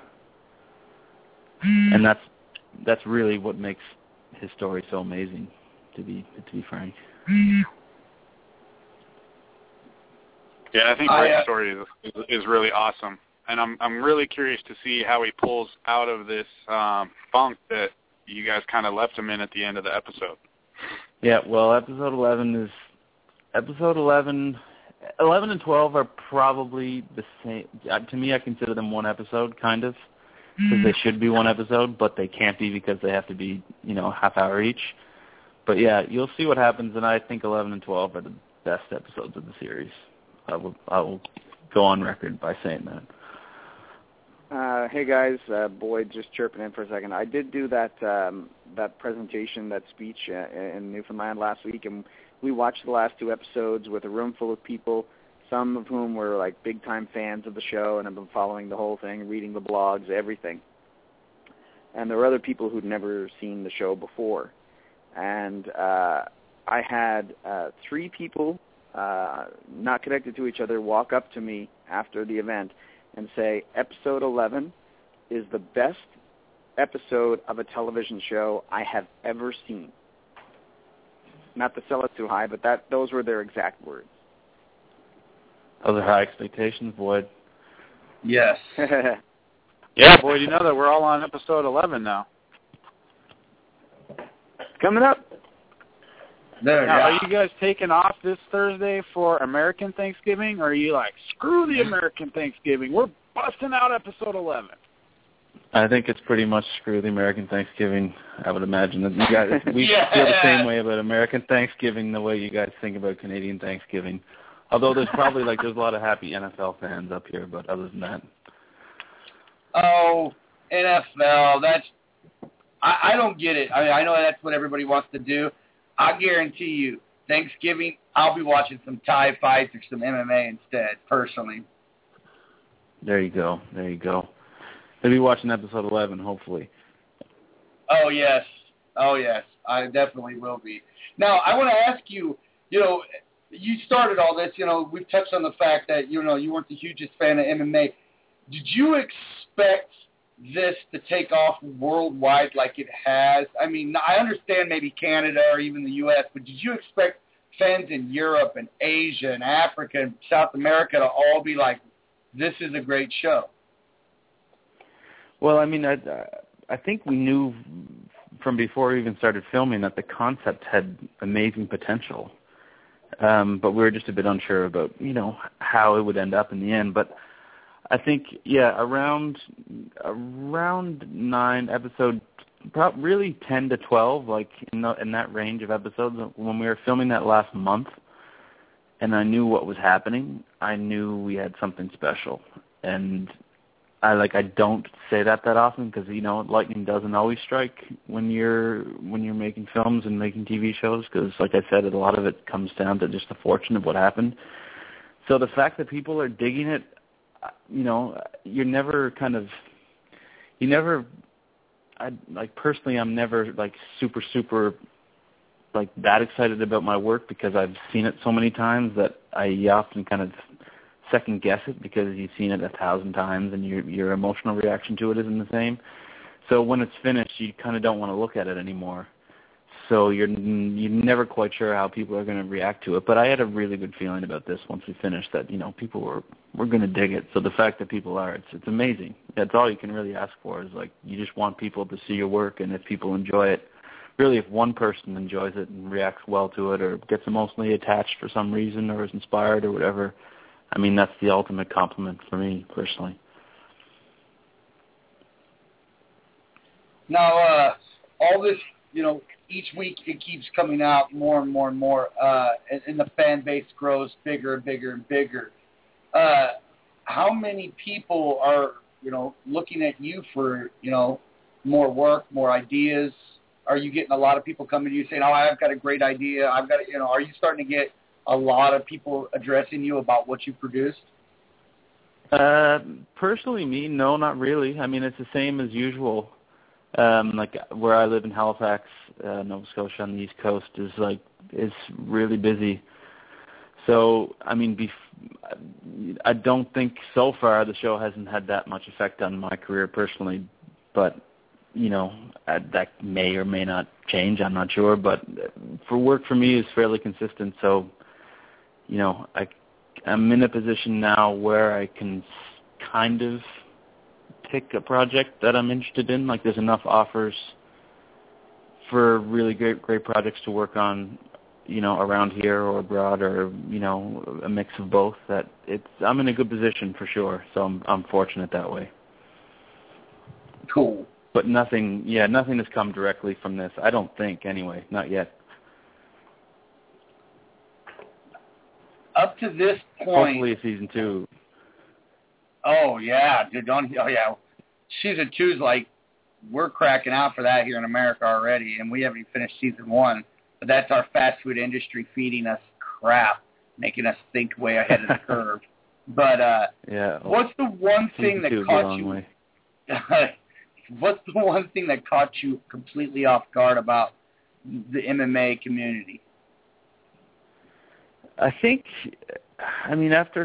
And that's really what makes his story so amazing, to be frank. Yeah, I think Rick's story is really awesome, and I'm really curious to see how he pulls out of this funk that you guys kind of left him in at the end of the episode. Yeah, well, episode 11 and 12 are probably the same. To me, I consider them one episode, kind of. because they should be one episode, but they can't be because they have to be, half hour each. But yeah, you'll see what happens, and I think 11 and 12 are the best episodes of the series. I will go on record by saying that. Hey guys, Boyd just chirping in for a second. I did do that presentation, that speech in Newfoundland last week, and we watched the last 2 episodes with a room full of people, some of whom were like big-time fans of the show and have been following the whole thing, reading the blogs, everything. And there were other people who'd never seen the show before. And I had 3 people not connected to each other walk up to me after the event and say, episode 11 is the best episode of a television show I have ever seen. Not to sell it too high, but those were their exact words. Those are high expectations, Boyd. Yes. Yeah, Boyd, you know that we're all on episode 11 now. Coming up. Are you guys taking off this Thursday for American Thanksgiving, or are you like, screw the American Thanksgiving, we're busting out episode 11? I think it's pretty much screw the American Thanksgiving. I would imagine that you guys, we feel the same way about American Thanksgiving the way you guys think about Canadian Thanksgiving. Although there's probably there's a lot of happy NFL fans up here, but other than that. Oh, NFL, I don't get it. I mean, I know that's what everybody wants to do. I guarantee you, Thanksgiving, I'll be watching some Thai fights or some MMA instead, personally. There you go. Maybe watching episode 11, hopefully. Oh, yes. I definitely will be. Now, I want to ask you, you started all this, we've touched on the fact that, you weren't the hugest fan of MMA. Did you expect this to take off worldwide like it has? I mean, I understand maybe Canada or even the U.S., but did you expect fans in Europe and Asia and Africa and South America to all be like, this is a great show? Well, I mean, I think we knew from before we even started filming that the concept had amazing potential, but we were just a bit unsure about, how it would end up in the end. But I think, around 9 episodes, really 10 to 12, like in that range of episodes, when we were filming that last month, and I knew what was happening, I knew we had something special. And I don't say that often because, lightning doesn't always strike when you're making films and making TV shows because, like I said, a lot of it comes down to just the fortune of what happened. So the fact that people are digging it, personally, I'm never super that excited about my work because I've seen it so many times that I often kind of second guess it because you've seen it 1,000 times and your emotional reaction to it isn't the same. So when it's finished, you kind of don't want to look at it anymore. So you're never quite sure how people are going to react to it. But I had a really good feeling about this once we finished that, people were going to dig it. So the fact that people are, it's amazing. That's all you can really ask for is you just want people to see your work, and if people enjoy it, really if one person enjoys it and reacts well to it or gets emotionally attached for some reason or is inspired or whatever, I mean, that's the ultimate compliment for me personally. Now, all this, each week it keeps coming out more and more and more, and the fan base grows bigger and bigger and bigger. How many people are, looking at you for, more work, more ideas? Are you getting a lot of people coming to you saying, oh, I've got a great idea. Are you starting to get a lot of people addressing you about what you produced? Personally, me, no, not really. I mean, it's the same as usual. Where I live in Halifax, Nova Scotia on the East Coast is really busy. So, I mean, I don't think so far the show hasn't had that much effect on my career personally, but, that may or may not change, I'm not sure. But for work for me is fairly consistent, so, I'm in a position now where I can kind of pick a project that I'm interested in. There's enough offers for really great projects to work on, around here or abroad or, a mix of both I'm in a good position for sure. So I'm fortunate that way. cool. But nothing has come directly from this. I don't think, anyway, not yet. Up to this point, hopefully season 2. Oh yeah, dude, season 2 is like we're cracking out for that here in America already, and we haven't even finished season 1. But that's our fast food industry feeding us crap, making us think way ahead of the curve. But what's the one thing that caught you? What's the one thing that caught you completely off guard about the MMA community? I think, after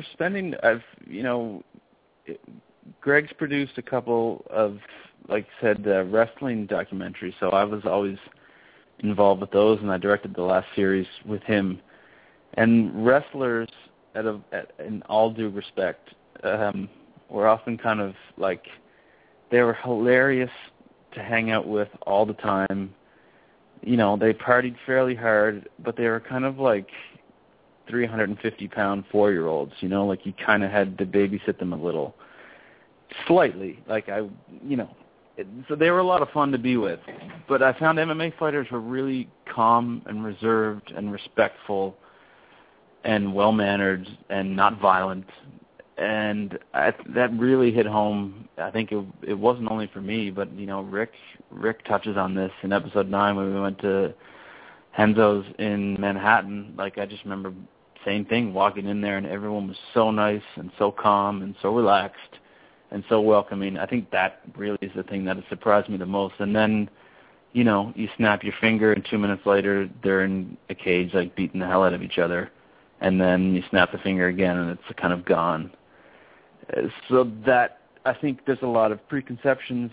Greg's produced a couple of, like I said, wrestling documentaries, so I was always involved with those, and I directed the last series with him. And wrestlers, in all due respect, were often kind of like, they were hilarious to hang out with all the time. They partied fairly hard, but they were kind of like 350-pound 4-year-olds, like you kind of had to babysit them a little. Slightly. So they were a lot of fun to be with. But I found MMA fighters were really calm and reserved and respectful and well-mannered and not violent. And that really hit home. I think it wasn't only for me, but, Rick touches on this in episode 9 when we went to Henzo's in Manhattan. Like, I just remember same thing, walking in there, and everyone was so nice and so calm and so relaxed and so welcoming. I think that really is the thing that has surprised me the most. And then, you snap your finger, and 2 minutes later, they're in a cage, like, beating the hell out of each other. And then you snap the finger again, and it's kind of gone. So that, I think there's a lot of preconceptions,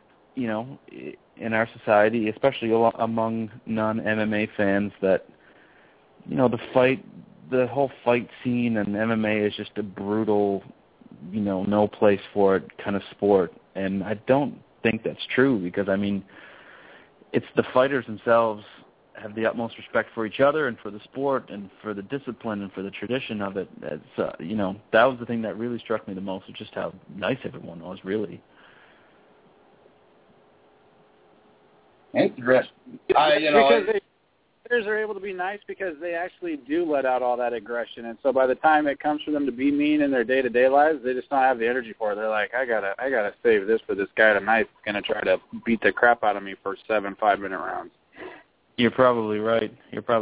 in our society, especially among non-MMA fans, that, the whole fight scene and MMA is just a brutal, no place for it kind of sport. And I don't think that's true because, it's the fighters themselves have the utmost respect for each other and for the sport and for the discipline and for the tradition of it. That was the thing that really struck me the most, was just how nice everyone was, really. Interesting. Because fighters are able to be nice because they actually do let out all that aggression, and so by the time it comes for them to be mean in their day-to-day lives, they just don't have the energy for it. They're like, I gotta save this for this guy tonight that's gonna try to beat the crap out of me for 7 5-minute rounds. You're probably right.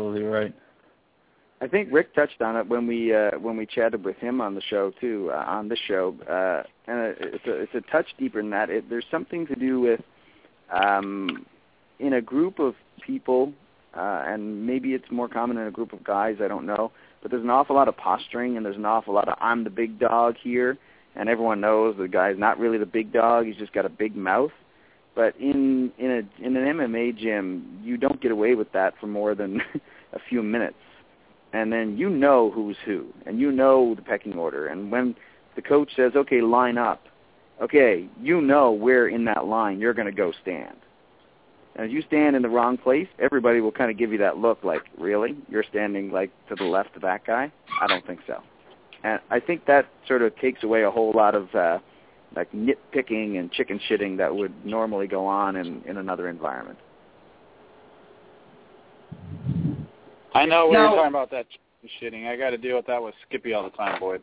I think Rick touched on it when we chatted with him on the show too. On this show, and it's a touch deeper than that. There's something to do with in a group of people, and maybe it's more common in a group of guys. I don't know, but there's an awful lot of posturing, and there's an awful lot of I'm the big dog here, and everyone knows the guy's not really the big dog. He's just got a big mouth. But in an MMA gym, you don't get away with that for more than a few minutes. And then you know who's who, and you know the pecking order. And when the coach says, okay, line up, okay, you know where in that line you're going to go stand. And if you stand in the wrong place, everybody will kind of give you that look like, really? You're standing like to the left of that guy? I don't think so. And I think that sort of takes away a whole lot of like nitpicking and chicken shitting that would normally go on in another environment. I know we were talking about that chicken shitting. I got to deal with that with Skippy all the time, Boyd.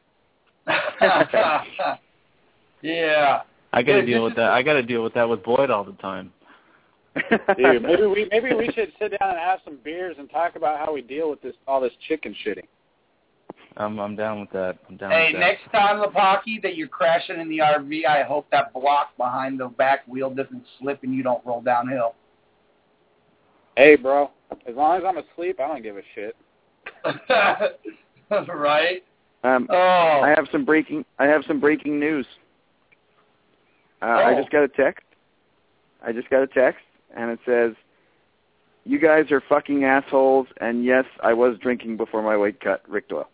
Yeah. I got to deal with that. I got to deal with that with Boyd all the time. Dude, maybe we should sit down and have some beers and talk about how we deal with all this chicken shitting. I'm down with that. Hey, next time, Lapaki, that you're crashing in the RV, I hope that block behind the back wheel doesn't slip and you don't roll downhill. Hey, bro, as long as I'm asleep, I don't give a shit. Right? I have some breaking news. I just got a text, and it says, "You guys are fucking assholes, and yes, I was drinking before my weight cut." Rick Doyle.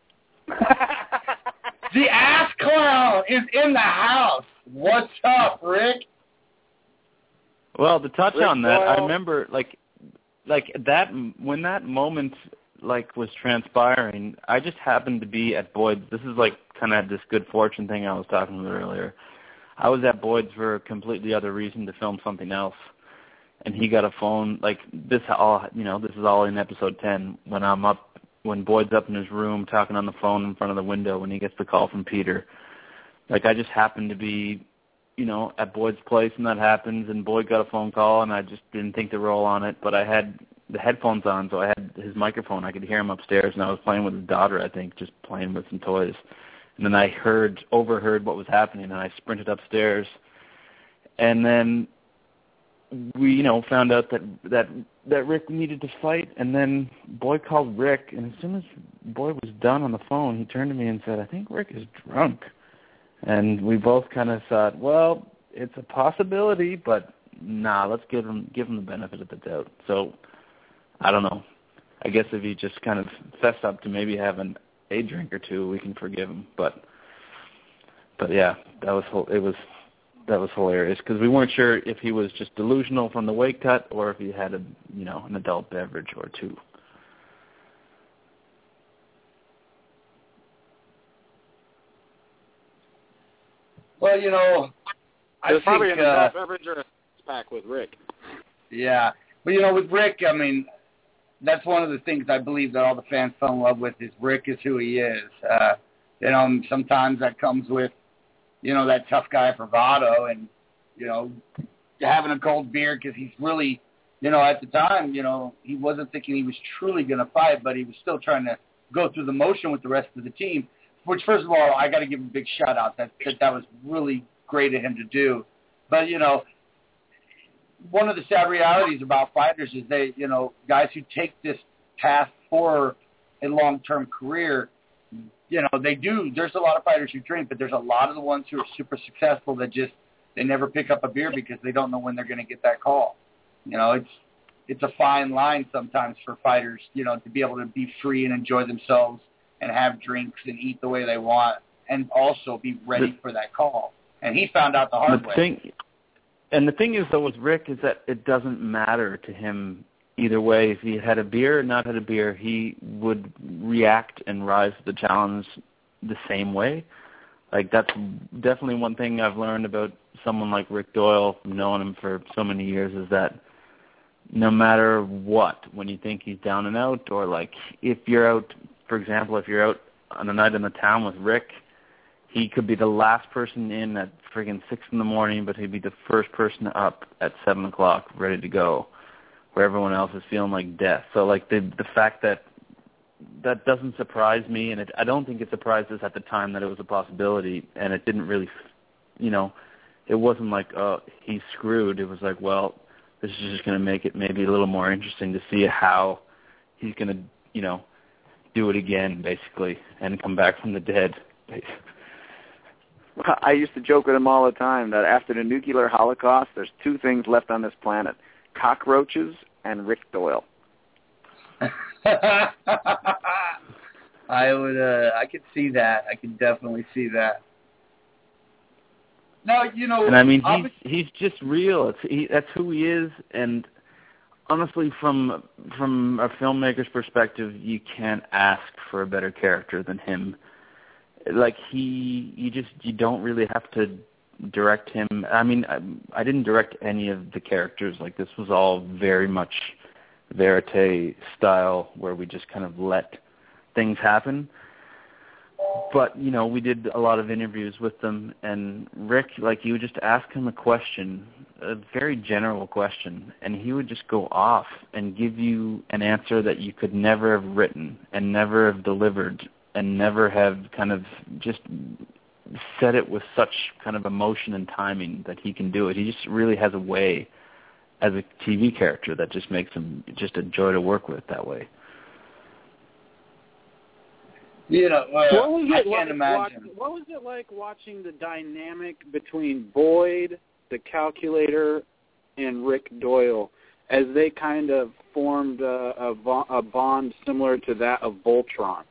The ass clown is in the house. What's up, Rick? Well, to touch Rick on that, Doyle. I remember like that when that moment was transpiring. I just happened to be at Boyd's. This is like kind of this good fortune thing I was talking about earlier. I was at Boyd's for a completely other reason, to film something else, and he got a phone, like, this is all in episode 10, when Boyd's up in his room talking on the phone in front of the window when he gets the call from Peter. Like, I just happened to be, at Boyd's place, and that happens, and Boyd got a phone call, and I just didn't think to roll on it, but I had the headphones on, so I had his microphone. I could hear him upstairs, and I was playing with his daughter, I think, just playing with some toys. And then I overheard what was happening, and I sprinted upstairs, and then we, found out that Rick needed to fight, and then Boyd called Rick, and as soon as Boyd was done on the phone, he turned to me and said, "I think Rick is drunk." And we both kind of thought, well, it's a possibility, but nah, let's give him the benefit of the doubt. So, I don't know. I guess if he just kind of fessed up to maybe having a drink or two, we can forgive him. But yeah, that was hilarious because we weren't sure if he was just delusional from the weight cut or if he had an adult beverage or two. Well, I think probably an adult beverage or a pack with Rick. Yeah, but with Rick, I mean, that's one of the things I believe that all the fans fell in love with is Rick is who he is. Sometimes that comes with, that tough guy bravado and, having a cold beer because he's really, at the time, he wasn't thinking he was truly going to fight, but he was still trying to go through the motion with the rest of the team, which, first of all, I got to give him a big shout-out. That was really great of him to do. But, one of the sad realities about fighters is they, guys who take this path for a long-term career, they do. There's a lot of fighters who drink, but there's a lot of the ones who are super successful that they never pick up a beer because they don't know when they're going to get that call. It's a fine line sometimes for fighters, to be able to be free and enjoy themselves and have drinks and eat the way they want and also be ready for that call. And he found out the hard way. And the thing is, though, with Rick is that it doesn't matter to him either way. If he had a beer or not had a beer, he would react and rise to the challenge the same way. Like, that's definitely one thing I've learned about someone like Rick Doyle, from knowing him for so many years, is that no matter what, when you think he's down and out, or like if you're out, for example, if you're out on a night in the town with Rick, he could be the last person in at friggin' 6 a.m, but he'd be the first person up at 7 o'clock, ready to go, where everyone else is feeling like death. So, like, the fact that doesn't surprise me, and I don't think it surprised us at the time that it was a possibility, and it didn't really, it wasn't like, oh, he's screwed. It was like, well, this is just going to make it maybe a little more interesting to see how he's going to, do it again, basically, and come back from the dead. I used to joke with him all the time that after the nuclear holocaust, there's two things left on this planet: cockroaches and Rick Doyle. I could see that. I could definitely see that. No, and I mean, he's just real. That's who he is, and honestly, from a filmmaker's perspective, you can't ask for a better character than him. Like, you don't really have to direct him. I mean, I didn't direct any of the characters. Like, this was all very much verite style, where we just kind of let things happen. But, we did a lot of interviews with them, and Rick, like, you would just ask him a question, a very general question, and he would just go off and give you an answer that you could never have written and never have delivered and never have kind of just said it with such kind of emotion and timing that he can do it. He just really has a way as a TV character that just makes him just a joy to work with that way. I can't imagine. What was it like watching the dynamic between Boyd, the calculator, and Rick Doyle as they kind of formed a bond similar to that of Voltron?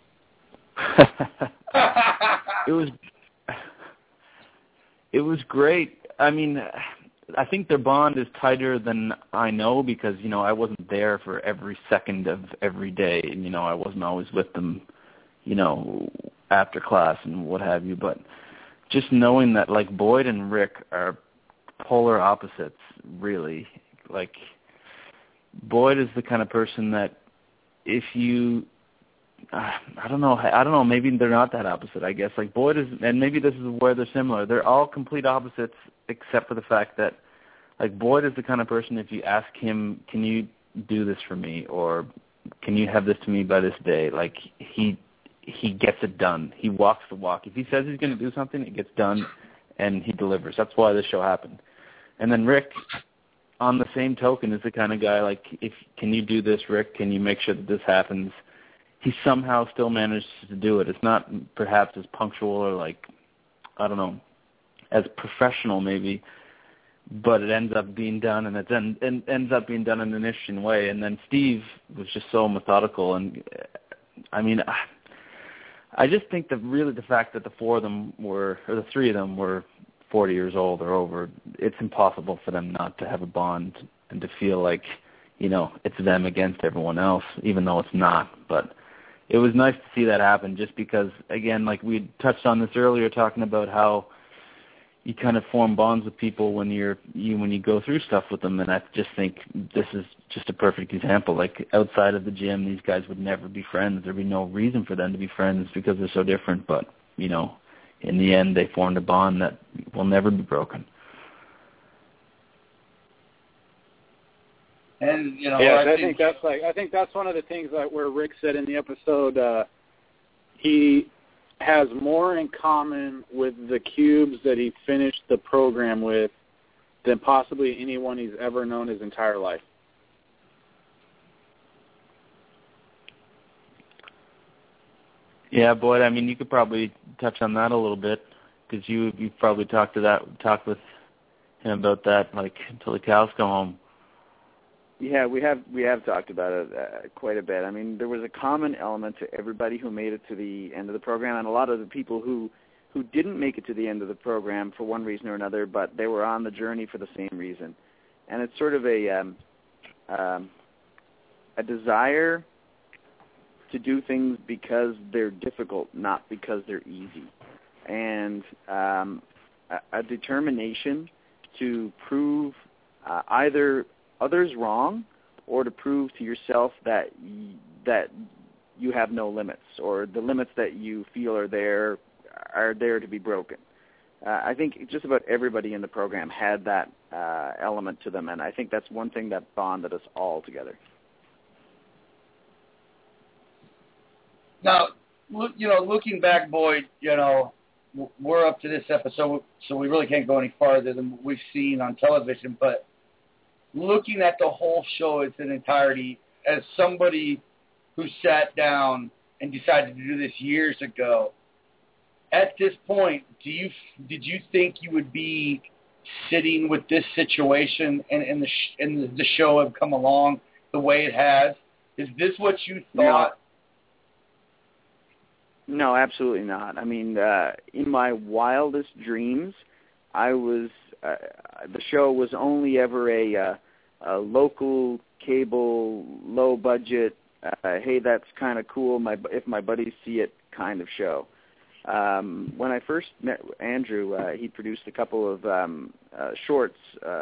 It was great. I mean, I think their bond is tighter than I know because, I wasn't there for every second of every day, and, I wasn't always with them, after class and what have you. But just knowing that, like, Boyd and Rick are polar opposites, really. Like, Boyd is the kind of person that if you, I don't know, maybe they're not that opposite, I guess. Like, Boyd is, and maybe this is where they're similar, they're all complete opposites except for the fact that, like, Boyd is the kind of person, if you ask him, can you do this for me, or can you have this to me by this day, like, he gets it done. He walks the walk. If he says he's going to do something, it gets done, and he delivers. That's why this show happened. And then Rick, on the same token, is the kind of guy, like, can you do this, Rick? Can you make sure that this happens? He somehow still manages to do it. It's not perhaps as punctual or, like, I don't know, as professional maybe, but it ends up being done, and it ends up being done in an interesting way. And then Steve was just so methodical, and I mean, I just think that really the fact that the three of them were 40 years old or over, it's impossible for them not to have a bond and to feel like, you know, it's them against everyone else, even though it's not. But it was nice to see that happen, just because, again, like we touched on this earlier, talking about how you kind of form bonds with people when you go through stuff with them, and I just think this is just a perfect example. Like, outside of the gym, these guys would never be friends. There'd be no reason for them to be friends because they're so different. But, you know, in the end, they formed a bond that will never be broken. And you know, I think that's one of the things that where Rick said in the episode, he has more in common with the cubes that he finished the program with than possibly anyone he's ever known his entire life. Yeah, Boyd, I mean, you could probably touch on that a little bit, because you've probably talked with him about that, like, until the cows come home. Yeah, we have talked about it quite a bit. I mean, there was a common element to everybody who made it to the end of the program, and a lot of the people who didn't make it to the end of the program for one reason or another, but they were on the journey for the same reason. And it's sort of a desire to do things because they're difficult, not because they're easy, and a determination to prove either others wrong, or to prove to yourself that you have no limits, or the limits that you feel are there to be broken. I think just about everybody in the program had that element to them, and I think that's one thing that bonded us all together. Now, you know, looking back, Boyd, you know, we're up to this episode, so we really can't go any farther than what we've seen on television, but looking at the whole show as an entirety, as somebody who sat down and decided to do this years ago, at this point, did you think you would be sitting with this situation and the show have come along the way it has? Is this what you thought? No, absolutely not. I mean, in my wildest dreams, the show was only ever a local cable, low budget, hey, that's kind of cool, if my buddies see it kind of show. When I first met Andrew, he produced a couple of shorts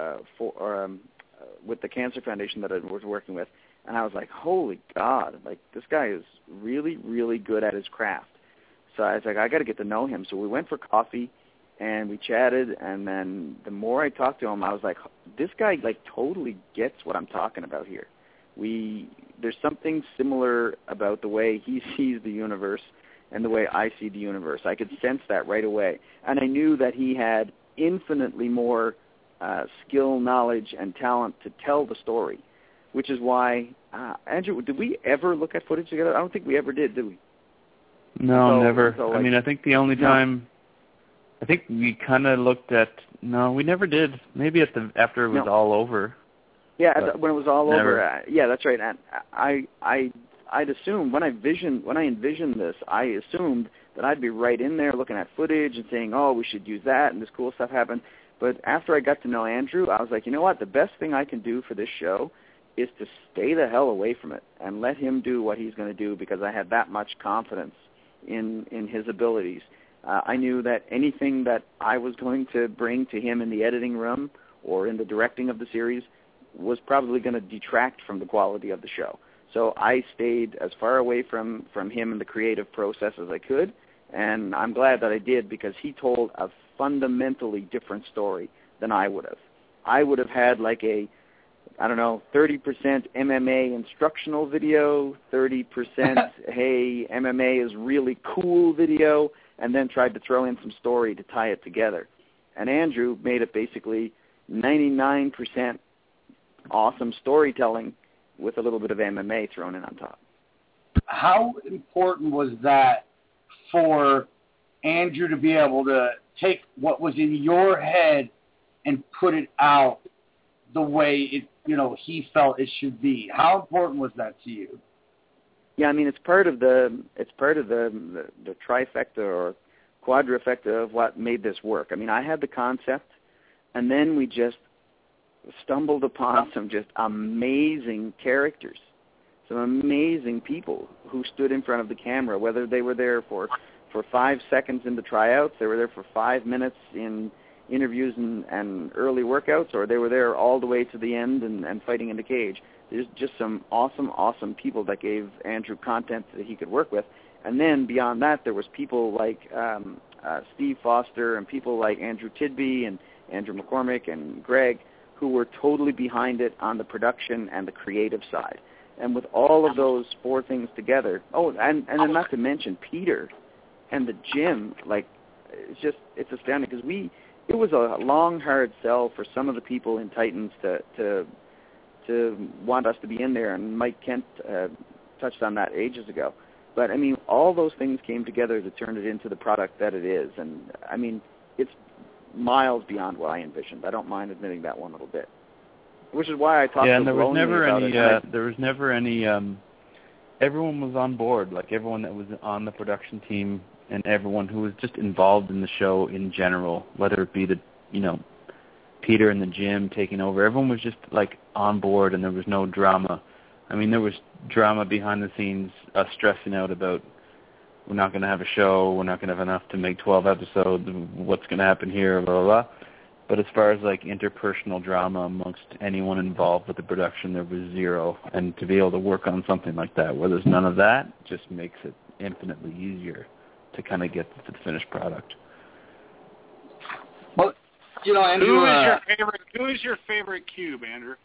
with the Cancer Foundation that I was working with, and I was like, holy God, like, this guy is really, really good at his craft. So I was like, I got to get to know him. So we went for coffee, and we chatted, and then the more I talked to him, I was like, this guy, like, totally gets what I'm talking about here. There's something similar about the way he sees the universe and the way I see the universe. I could sense that right away. And I knew that he had infinitely more skill, knowledge, and talent to tell the story, which is why, Andrew, did we ever look at footage together? I don't think we ever did we? No, never. I mean, I think the only time, I think we kind of looked at, no, we never did. Maybe after it was all over. Yeah, when it was all over. Yeah, that's right. And I'd assumed, when I envisioned this, I assumed that I'd be right in there looking at footage and saying, oh, we should use that, and this cool stuff happened. But after I got to know Andrew, I was like, you know what, the best thing I can do for this show is to stay the hell away from it and let him do what he's going to do, because I had that much confidence in his abilities. I knew that anything that I was going to bring to him in the editing room or in the directing of the series was probably going to detract from the quality of the show. So I stayed as far away from him and the creative process as I could, and I'm glad that I did, because he told a fundamentally different story than I would have. I would have had like a, 30% MMA instructional video, 30% hey, MMA is really cool video, and then tried to throw in some story to tie it together. And Andrew made it basically 99% awesome storytelling with a little bit of MMA thrown in on top. How important was that for Andrew to be able to take what was in your head and put it out the way it, he felt it should be? How important was that to you? Yeah, I mean, it's part of the trifecta or quadrifecta of what made this work. I mean, I had the concept, and then we just stumbled upon some just amazing characters, some amazing people who stood in front of the camera, whether they were there for 5 seconds in the tryouts, they were there for 5 minutes in interviews and early workouts, or they were there all the way to the end and fighting in the cage. There's just some awesome people that gave Andrew content that he could work with. And then beyond that, there was people like Steve Foster and people like Andrew Tidby and Andrew McCormick and Greg, who were totally behind it on the production and the creative side. And with all of those 4 things together, and then not to mention Peter and the gym, like, it's astounding, because it was a long, hard sell for some of the people in Titans to want us to be in there, and Mike Kent touched on that ages ago. But, I mean, all those things came together to turn it into the product that it is. And, I mean, it's miles beyond what I envisioned. I don't mind admitting that one little bit, which is why I talked and there was never any everyone was on board, like everyone that was on the production team and everyone who was just involved in the show in general, whether it be Peter and the gym taking over, everyone was just like on board, and there was no drama. I mean, there was drama behind the scenes, us stressing out about we're not going to have a show, we're not going to have enough to make 12 episodes, what's going to happen here, blah, blah, blah. But as far as like interpersonal drama amongst anyone involved with the production, there was zero. And to be able to work on something like that where there's none of that just makes it infinitely easier to kind of get to the finished product. Well, Andrew, who is your favorite cube, Andrew?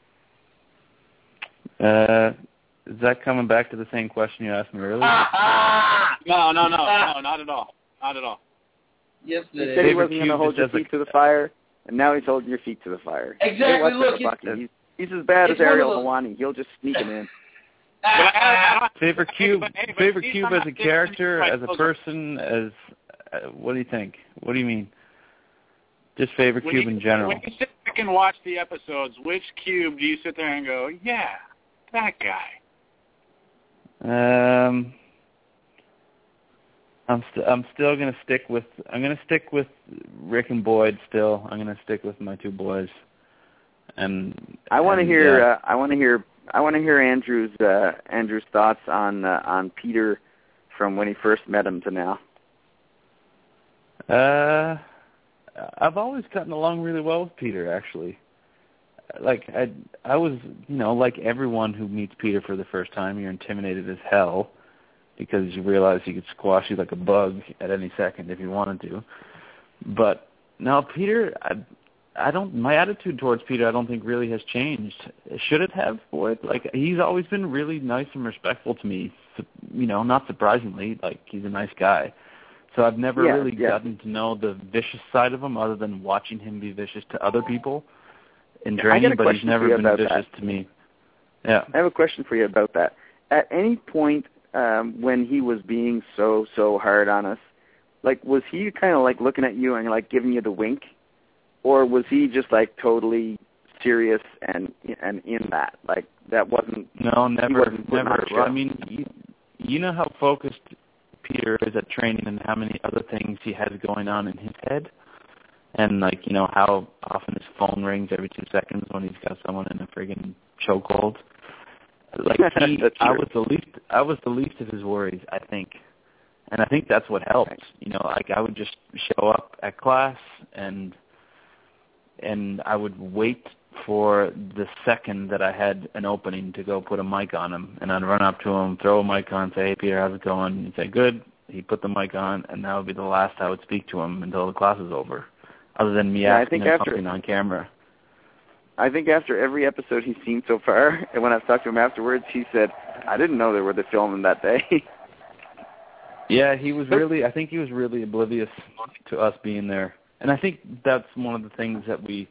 Is that coming back to the same question you asked me earlier? No, not at all. Not at all. Yes, he said he wasn't going to hold your feet to the fire, and now he's holding your feet to the fire. Exactly. Look, he's as bad as Ariel Helwani. He'll just sneak him in. Favorite cube as a character, as a person, as what do you think? What do you mean? Just favorite cube in general. When you sit back and watch the episodes, which cube do you sit there and go, yeah, that guy? I'm still going to stick with Rick and Boyd still. I'm going to stick with my 2 boys. And I want to hear Andrew's thoughts on Peter from when he first met him to now. I've always gotten along really well with Peter, actually. Like I was, like everyone who meets Peter for the first time, you're intimidated as hell because you realize he could squash you like a bug at any second if he wanted to. But no, Peter, my attitude towards Peter, I don't think really has changed. Should it have, Boyd? Like, he's always been really nice and respectful to me. Not surprisingly, like, he's a nice guy. So I've never really gotten to know the vicious side of him other than watching him be vicious to other people in training, but he's never been vicious to me. Yeah. I have a question for you about that. At any point when he was being so hard on us, like, was he kind of like looking at you and like giving you the wink? Or was he just like totally serious and in that? Like, that wasn't... No, never. Well, I mean, you know how focused Peter is at training and how many other things he has going on in his head? And, like, how often his phone rings every 2 seconds when he's got someone in a friggin' chokehold. Like, I was the least of his worries, I think. And I think that's what helped. You know, like I would just show up at class and I would wait for the second that I had an opening to go put a mic on him. And I'd run up to him, throw a mic on, say, "Hey, Peter, how's it going?" He'd say, "Good." He'd put the mic on, and that would be the last I would speak to him until the class was over, other than me asking him something on camera. I think after every episode he's seen so far, and when I've talked to him afterwards, he said, "I didn't know they were filming that day." Yeah, I think he was really oblivious to us being there. And I think that's one of the things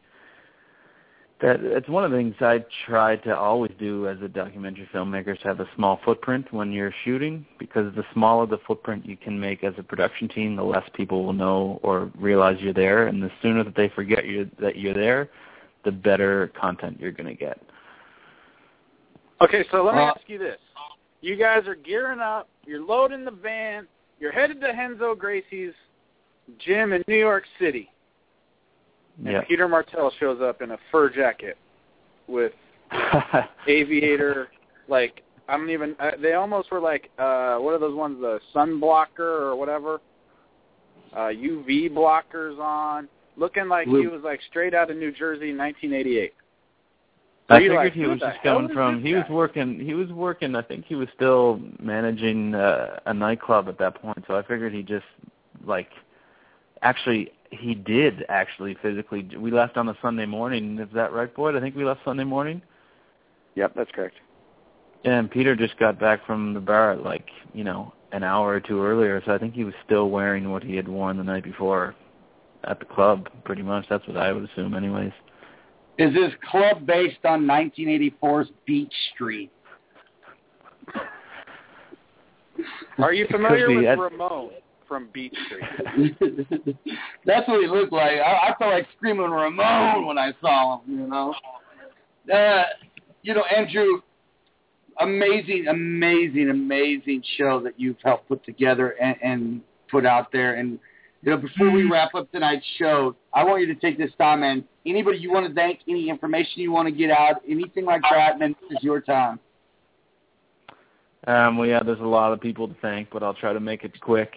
it's one of the things I try to always do as a documentary filmmaker, is have a small footprint when you're shooting, because the smaller the footprint you can make as a production team, the less people will know or realize you're there, and the sooner that they forget that you're there, the better content you're going to get. Okay, so let me ask you this. You guys are gearing up, you're loading the van, you're headed to Renzo Gracie's gym in New York City. And Peter Martell shows up in a fur jacket with aviator, like, I don't even, they almost were like, what are those ones, the sun blocker or whatever, UV blockers on, looking like he was like straight out of New Jersey in 1988. I figured he was just coming from, he was working, I think he was still managing a nightclub at that point, so I figured he just, like, he did physically, we left on a Sunday morning, is that right, Boyd? I think we left Sunday morning? Yep, that's correct. Yeah, and Peter just got back from the bar at, like, you know, an hour or two earlier, so I think he was still wearing what he had worn the night before at the club, pretty much. That's what I would assume anyways. Is this club based on 1984's Beach Street? Are you familiar with Ramon from Beach Street? That's what he looked like. I felt like screaming Ramon when I saw him, you know. You know, Andrew, amazing show that you've helped put together and put out there. And, you know, before we wrap up tonight's show, I want you to take this time, and anybody you want to thank, any information you want to get out, anything like that, and then this is your time. Well, yeah, there's a lot of people to thank, but I'll try to make it quick.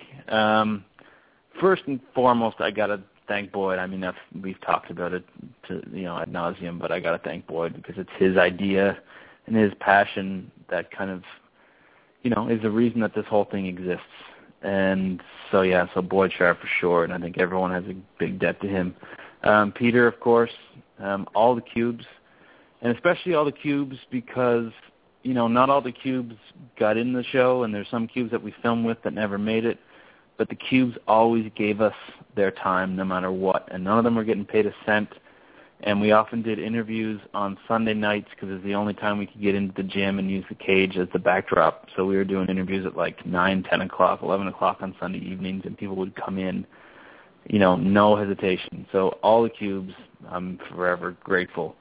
First and foremost, I got to thank Boyd. I mean, we've talked about it ad nauseum, but I got to thank Boyd because it's his idea and his passion that kind of, you know, is the reason that this whole thing exists. And so, yeah, Boyd Sharp for sure, and I think everyone has a big debt to him. Peter, of course, all the cubes, and especially all the cubes because, you know, not all the cubes got in the show, and there's some cubes that we filmed with that never made it, but the cubes always gave us their time no matter what, and none of them were getting paid a cent. And we often did interviews on Sunday nights because it was the only time we could get into the gym and use the cage as the backdrop. So we were doing interviews at like 9, 10 o'clock, 11 o'clock on Sunday evenings, and people would come in, you know, no hesitation. So all the cubes, I'm forever grateful.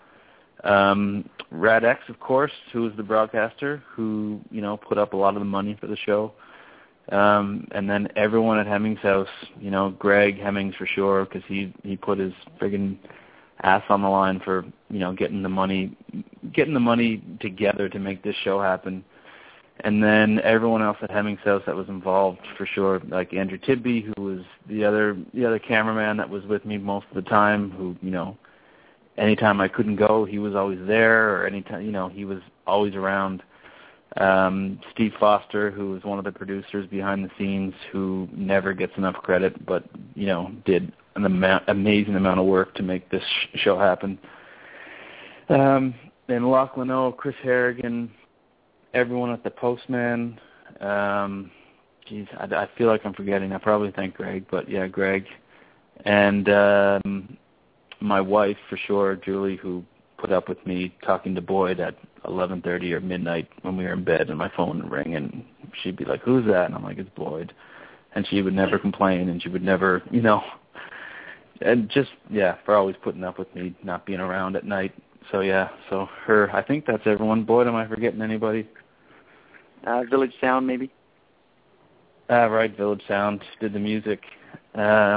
Rad X, of course, who was the broadcaster, who, you know, put up a lot of the money for the show. And then everyone at Hemmings House, you know, Greg Hemmings for sure, because he put his friggin' ass on the line for, you know, getting the money together to make this show happen. And then everyone else at Hemmings House that was involved for sure, like Andrew Tidby, who was the other cameraman that was with me most of the time, who, you know, anytime I couldn't go, he was always there, or anytime, you know, he was always around. Steve Foster, who was one of the producers behind the scenes, who never gets enough credit, but, you know, did an amazing amount of work to make this show happen. And Lachlan O, Chris Harrigan, everyone at the Postman. I feel like I'm forgetting. I probably thank Greg, but yeah, Greg. And my wife, for sure, Julie, who put up with me talking to Boyd at 11:30 or midnight when we were in bed, and my phone would ring, and she'd be like, "Who's that?" And I'm like, "It's Boyd." And she would never complain, and she would never, you know, and just, yeah, for always putting up with me not being around at night. So, yeah, so her, I think that's everyone. Boyd, am I forgetting anybody? Village Sound, maybe? Right, Village Sound did the music. I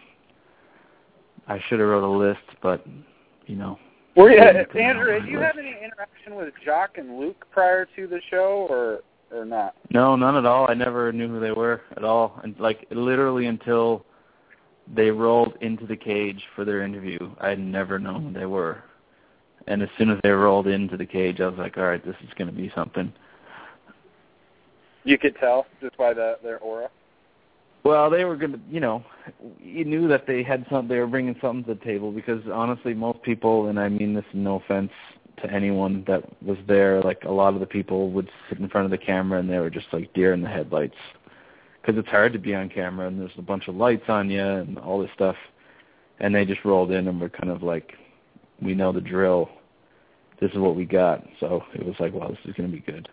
should have wrote a list, but, you know. Andrew, did you have any interaction with Jacques and Luke prior to the show, or or not? No, none at all. I never knew who they were at all, and like literally until they rolled into the cage for their interview, I had never known who they were. And as soon as they rolled into the cage, I was like, all right, this is going to be something. You could tell just by their aura. Well, they were going to, you knew that they had something. They were bringing something to the table because honestly, most people, and I mean this no offense to anyone that was there, like a lot of the people would sit in front of the camera and they were just like deer in the headlights because it's hard to be on camera and there's a bunch of lights on you and all this stuff. And they just rolled in and were kind of like, we know the drill. This is what we got. So it was like, wow, this is going to be good.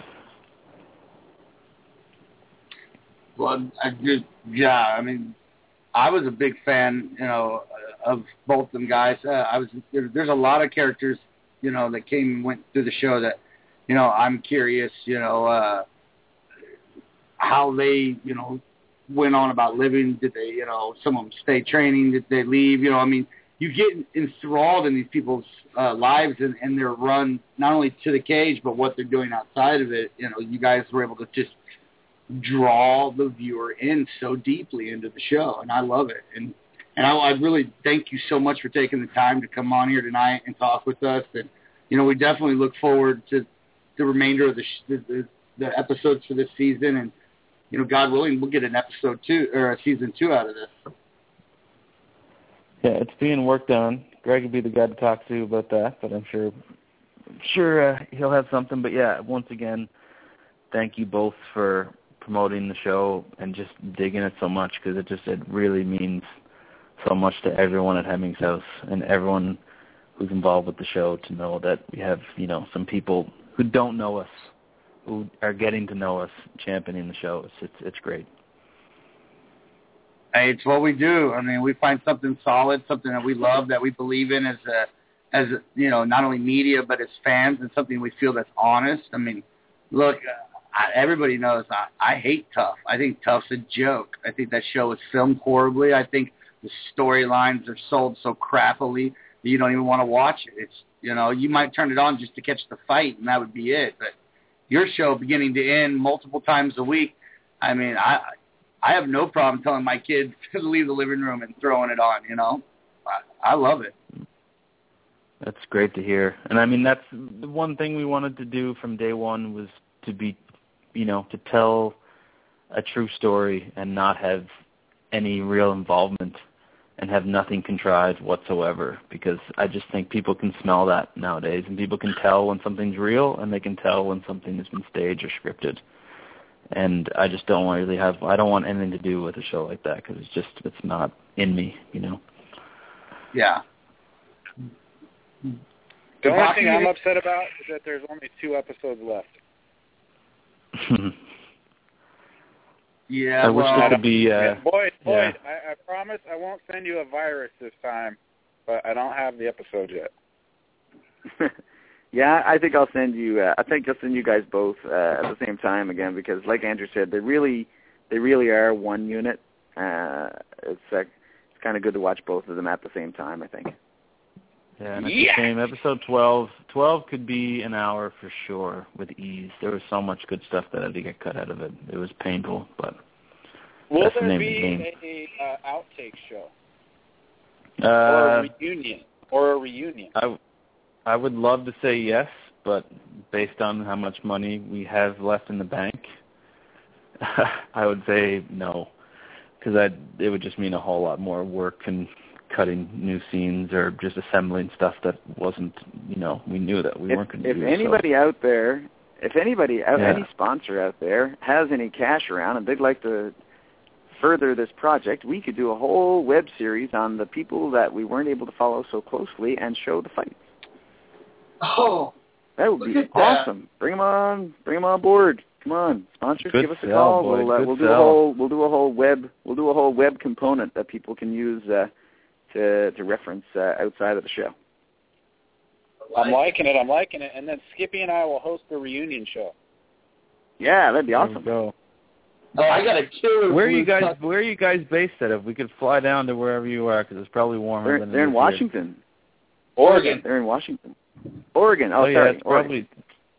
Well, I was a big fan, of both them guys. There's a lot of characters, that came and went through the show that, I'm curious, how they, went on about living. Did they, some of them stay training? Did they leave? You get enthralled in these people's lives and their run, not only to the cage, but what they're doing outside of it. You guys were able to just draw the viewer in so deeply into the show, and I love it. And I really thank you so much for taking the time to come on here tonight and talk with us. And we definitely look forward to the remainder of the episodes for this season. And God willing, we'll get an episode 2 or a season 2 out of this. Yeah, it's being worked on. Greg would be the guy to talk to about that, but I'm sure he'll have something. But yeah, once again, thank you both for promoting the show and just digging it so much because it really means so much to everyone at Hemmings House and everyone who's involved with the show to know that we have, some people who don't know us, who are getting to know us, championing the show. It's great. Hey, it's what we do. We find something solid, something that we love, that we believe in as not only media, but as fans, and something we feel that's honest. Look, everybody knows I hate Tough. I think Tough's a joke. I think that show is filmed horribly. I think the storylines are sold so crappily that you don't even want to watch it. It's, you might turn it on just to catch the fight, and that would be it. But your show, beginning to end, multiple times a week, I have no problem telling my kids to leave the living room and throwing it on, I love it. That's great to hear. And that's the one thing we wanted to do from day one was to be, to tell a true story and not have any real involvement and have nothing contrived whatsoever, because I just think people can smell that nowadays, and people can tell when something's real and they can tell when something has been staged or scripted. And I just don't really I don't want anything to do with a show like that because it's not in me, Yeah. The only thing I'm upset about is that there's only 2 episodes left. Yeah, I wish there could be. Boyd, yeah. I promise I won't send you a virus this time, but I don't have the episode yet. Yeah, I think I'll send you. I think I'll send you guys both at the same time again because, like Andrew said, they really are one unit. It's kind of good to watch both of them at the same time, I think. Yeah, and it's the same. Episode 12. 12 could be an hour for sure with ease. There was so much good stuff that had to get cut out of it. It was painful, but will there be a outtake show or a reunion? I would love to say yes, but based on how much money we have left in the bank, I would say no, because it would just mean a whole lot more work and cutting new scenes or just assembling stuff that wasn't, we knew that we weren't going to do. If anybody out there, any sponsor out there has any cash around and they'd like to further this project, we could do a whole web series on the people that we weren't able to follow so closely and show the fights. Oh, that would be awesome! Bring them on board. Come on, sponsors, give us a call. We'll do a whole web component that people can use to reference outside of the show. I'm liking it. And then Skippy and I will host the reunion show. Yeah, that'd be awesome. Oh, I got a killer. Where are you guys based at? If we could fly down to wherever you are, because it's probably warmer than they're in Washington. Oregon. They're in Washington. Oregon. Oh yeah, sorry. it's probably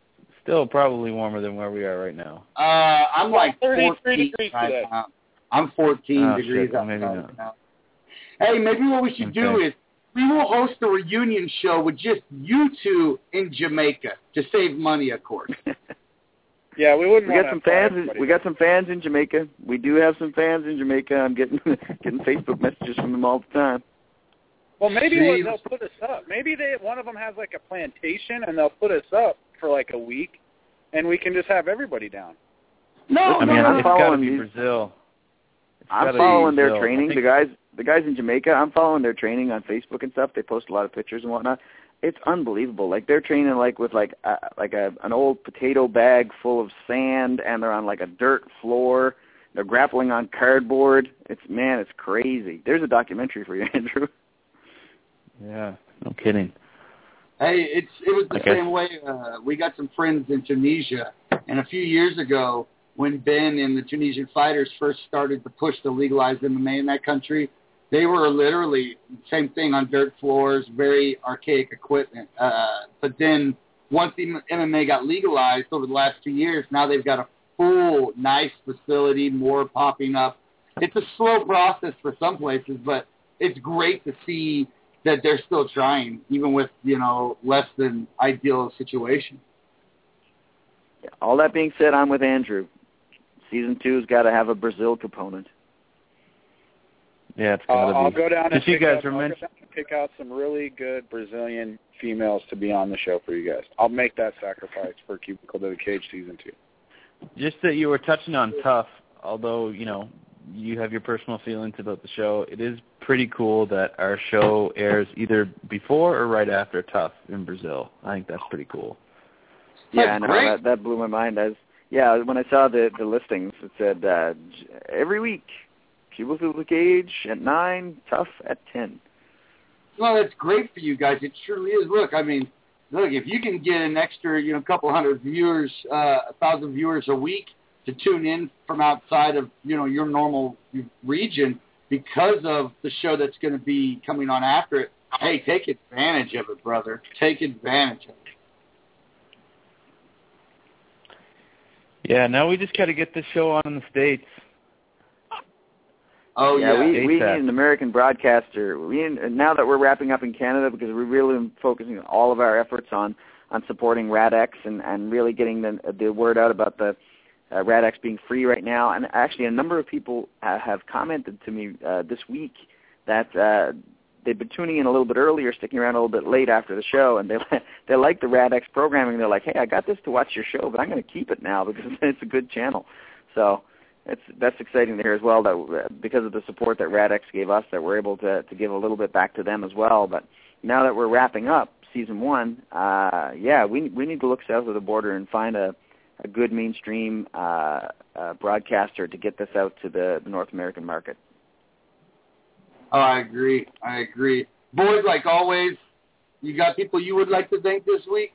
Still probably warmer than where we are right now. I'm like 33 14 degrees right today. now. I'm 14 degrees well, maybe outside not. now. Hey, maybe what we should do is we will host a reunion show with just you two in Jamaica to save money, of course. Yeah, we wouldn't. We got some fans. We got some fans in Jamaica. We do have some fans in Jamaica. I'm getting Facebook messages from them all the time. Well, maybe they'll put us up. Maybe one of them has like a plantation, and they'll put us up for like a week, and we can just have everybody down. No, it's got to be Brazil. I'm following their training. The guys in Jamaica, I'm following their training on Facebook and stuff. They post a lot of pictures and whatnot. It's unbelievable. Like they're training with an old potato bag full of sand, and they're on like a dirt floor. They're grappling on cardboard. It's crazy. There's a documentary for you, Andrew. Yeah, no kidding. Hey, it was the same way. We got some friends in Tunisia, and a few years ago, when Ben and the Tunisian fighters first started to push to legalize MMA in that country, they were literally same thing on dirt floors, very archaic equipment. But then once the MMA got legalized over the last 2 years, now they've got a full, nice facility, more popping up. It's a slow process for some places, but it's great to see that they're still trying, even with, less than ideal situation. All that being said, I'm with Andrew. Season 2's got to have a Brazil component. Yeah, it's got to be. I'll go down and pick out some really good Brazilian females to be on the show for you guys. I'll make that sacrifice for Cubicle to the Cage Season 2. Just that you were touching on Tough, although, you have your personal feelings about the show, it is pretty cool that our show airs either before or right after Tough in Brazil. I think that's pretty cool. Yeah, I know. That blew my mind. When I saw the listings, it said every week, Cubicle to the Cage at 9, Tough at 10. Well, that's great for you guys. It surely is. Look, if you can get an extra, couple hundred viewers, 1,000 viewers a week to tune in from outside of, your normal region because of the show that's going to be coming on after it, hey, take advantage of it, brother. Take advantage of it. Yeah, now we just got to get this show on in the States. Oh, yeah. We need an American broadcaster. Now that we're wrapping up in Canada, because we're really focusing all of our efforts on supporting RadX and really getting the word out about the RadX being free right now. And actually a number of people have commented to me this week that they've been tuning in a little bit earlier, sticking around a little bit late after the show, and they like the RadX programming. They're like, hey, I got this to watch your show, but I'm going to keep it now because it's a good channel. So that's exciting to hear as well, that because of the support that RadX gave us, that we're able to give a little bit back to them as well. But now that we're wrapping up Season 1, we need to look south of the border and find a good mainstream broadcaster to get this out to the North American market. Oh, I agree. Boys, like always, you got people you would like to thank this week?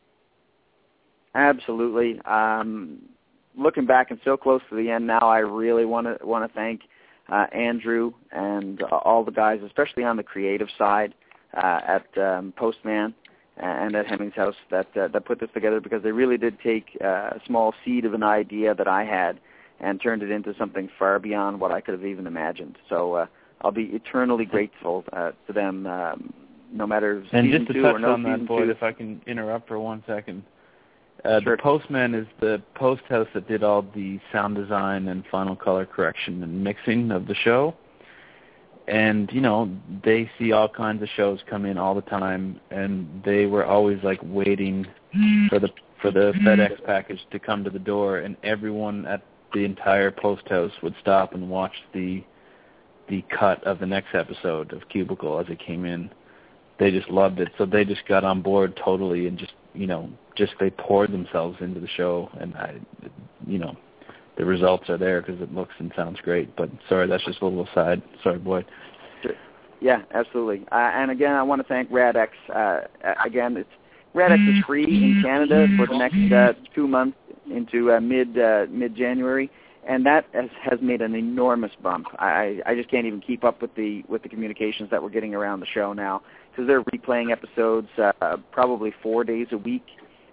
Absolutely. Looking back and so close to the end now, I really want to thank Andrew and all the guys, especially on the creative side at Postman and at Hemmings House that put this together, because they really did take a small seed of an idea that I had and turned it into something far beyond what I could have even imagined. So I'll be eternally grateful to them, no matter season 2 or no season 2. And just to touch on that, Boyd, if I can interrupt for 1 second. Sure. The Postman is the post house that did all the sound design and final color correction and mixing of the show. And, they see all kinds of shows come in all the time, and they were always, waiting for the FedEx package to come to the door, and everyone at the entire post house would stop and watch the cut of the next episode of Cubicle as it came in. They just loved it, so they just got on board totally and just they poured themselves into the show, and the results are there because it looks and sounds great. But sorry, that's just a little aside. Sorry, Boyd. Yeah, absolutely. And again, I want to thank RadX. RadX is free in Canada for the next 2 months into mid-January, and that has made an enormous bump. I just can't even keep up with the communications that we're getting around the show now, because they're replaying episodes probably 4 days a week,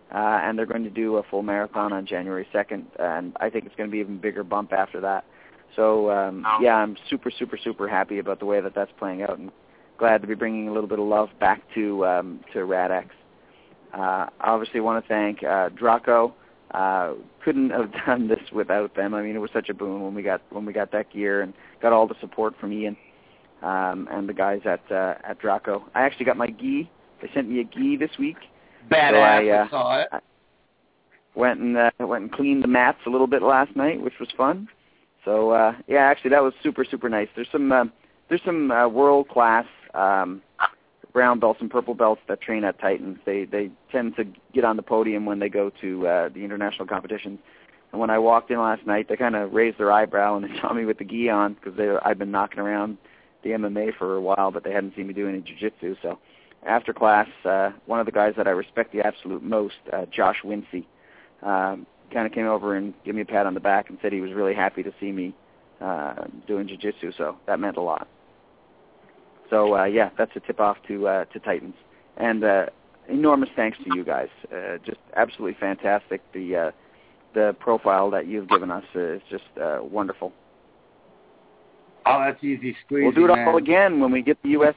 and they're going to do a full marathon on January 2nd, and I think it's going to be an even bigger bump after that. So, yeah, I'm super, super, super happy about the way that that's playing out, and glad to be bringing a little bit of love back to RadX. I obviously want to thank Draco. Couldn't have done this without them. I mean, it was such a boon when we got that gear and got all the support from Ian and the guys at Draco. I actually got my gi. They sent me a gi this week. Badass. So I saw it. Went and cleaned the mats a little bit last night, which was fun. So yeah, actually that was super, super nice. There's some world class brown belts and purple belts that train at Titans. They tend to get on the podium when they go to the international competitions. And when I walked in last night, they kind of raised their eyebrow and they saw me with the gi on because I've been knocking around the MMA for a while, but they hadn't seen me do any jiu-jitsu. So after class, one of the guys that I respect the absolute most, Josh Winsey, kind of came over and gave me a pat on the back and said he was really happy to see me doing jiu-jitsu. So that meant a lot. So, yeah, that's a tip-off to Titans. And enormous thanks to you guys. Just absolutely fantastic. The profile that you've given us is just wonderful. Oh, that's easy squeeze. We'll do it all again when we get the U.S.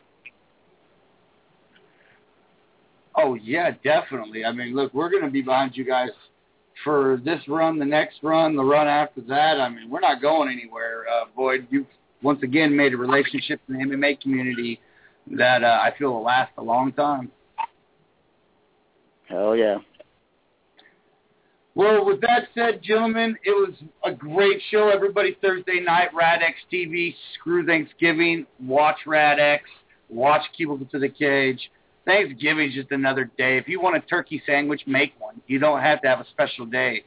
Oh, yeah, definitely. I mean, look, we're going to be behind you guys for this run, the next run, the run after that. I mean, we're not going anywhere. Boyd, you've once again made a relationship in the MMA community that I feel will last a long time. Hell yeah. Well, with that said, gentlemen, it was a great show. Everybody, Thursday night, RadX TV, screw Thanksgiving, watch RadX, watch Cubicle to the Cage. Thanksgiving's just another day. If you want a turkey sandwich, make one. You don't have to have a special day.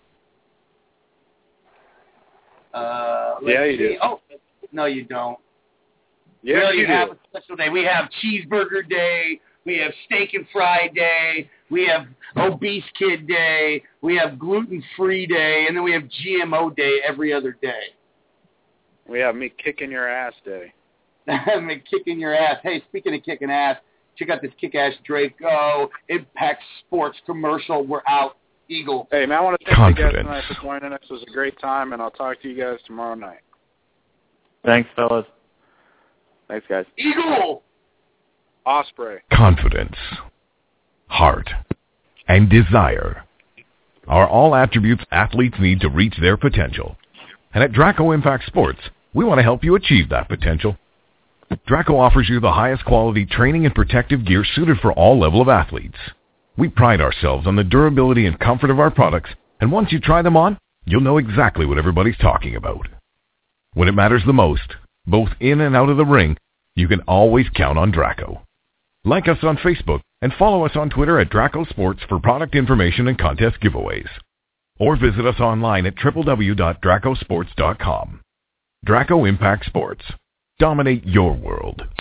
Yeah, you do. Oh, no, you don't. Yes, we already you have do. a special day. We have Cheeseburger Day. We have Steak and Fry Day. We have Obese Kid Day. We have Gluten-Free Day. And then we have GMO Day every other day. We have me kicking your ass day. Me kicking your ass. Hey, speaking of kicking ass, check out this kick-ass Draco Impact Sports commercial. We're out. Eagle. Hey, man, I want to thank you guys tonight for joining us. It was a great time, and I'll talk to you guys tomorrow night. Thanks, fellas. Thanks, guys. Eagle! Osprey. Confidence, heart, and desire are all attributes athletes need to reach their potential. And at Draco Impact Sports, we want to help you achieve that potential. Draco offers you the highest quality training and protective gear suited for all level of athletes. We pride ourselves on the durability and comfort of our products, and once you try them on, you'll know exactly what everybody's talking about. When it matters the most, both in and out of the ring, you can always count on Draco. Like us on Facebook and follow us on Twitter at Draco Sports for product information and contest giveaways. Or visit us online at www.dracosports.com. Draco Impact Sports. Dominate your world.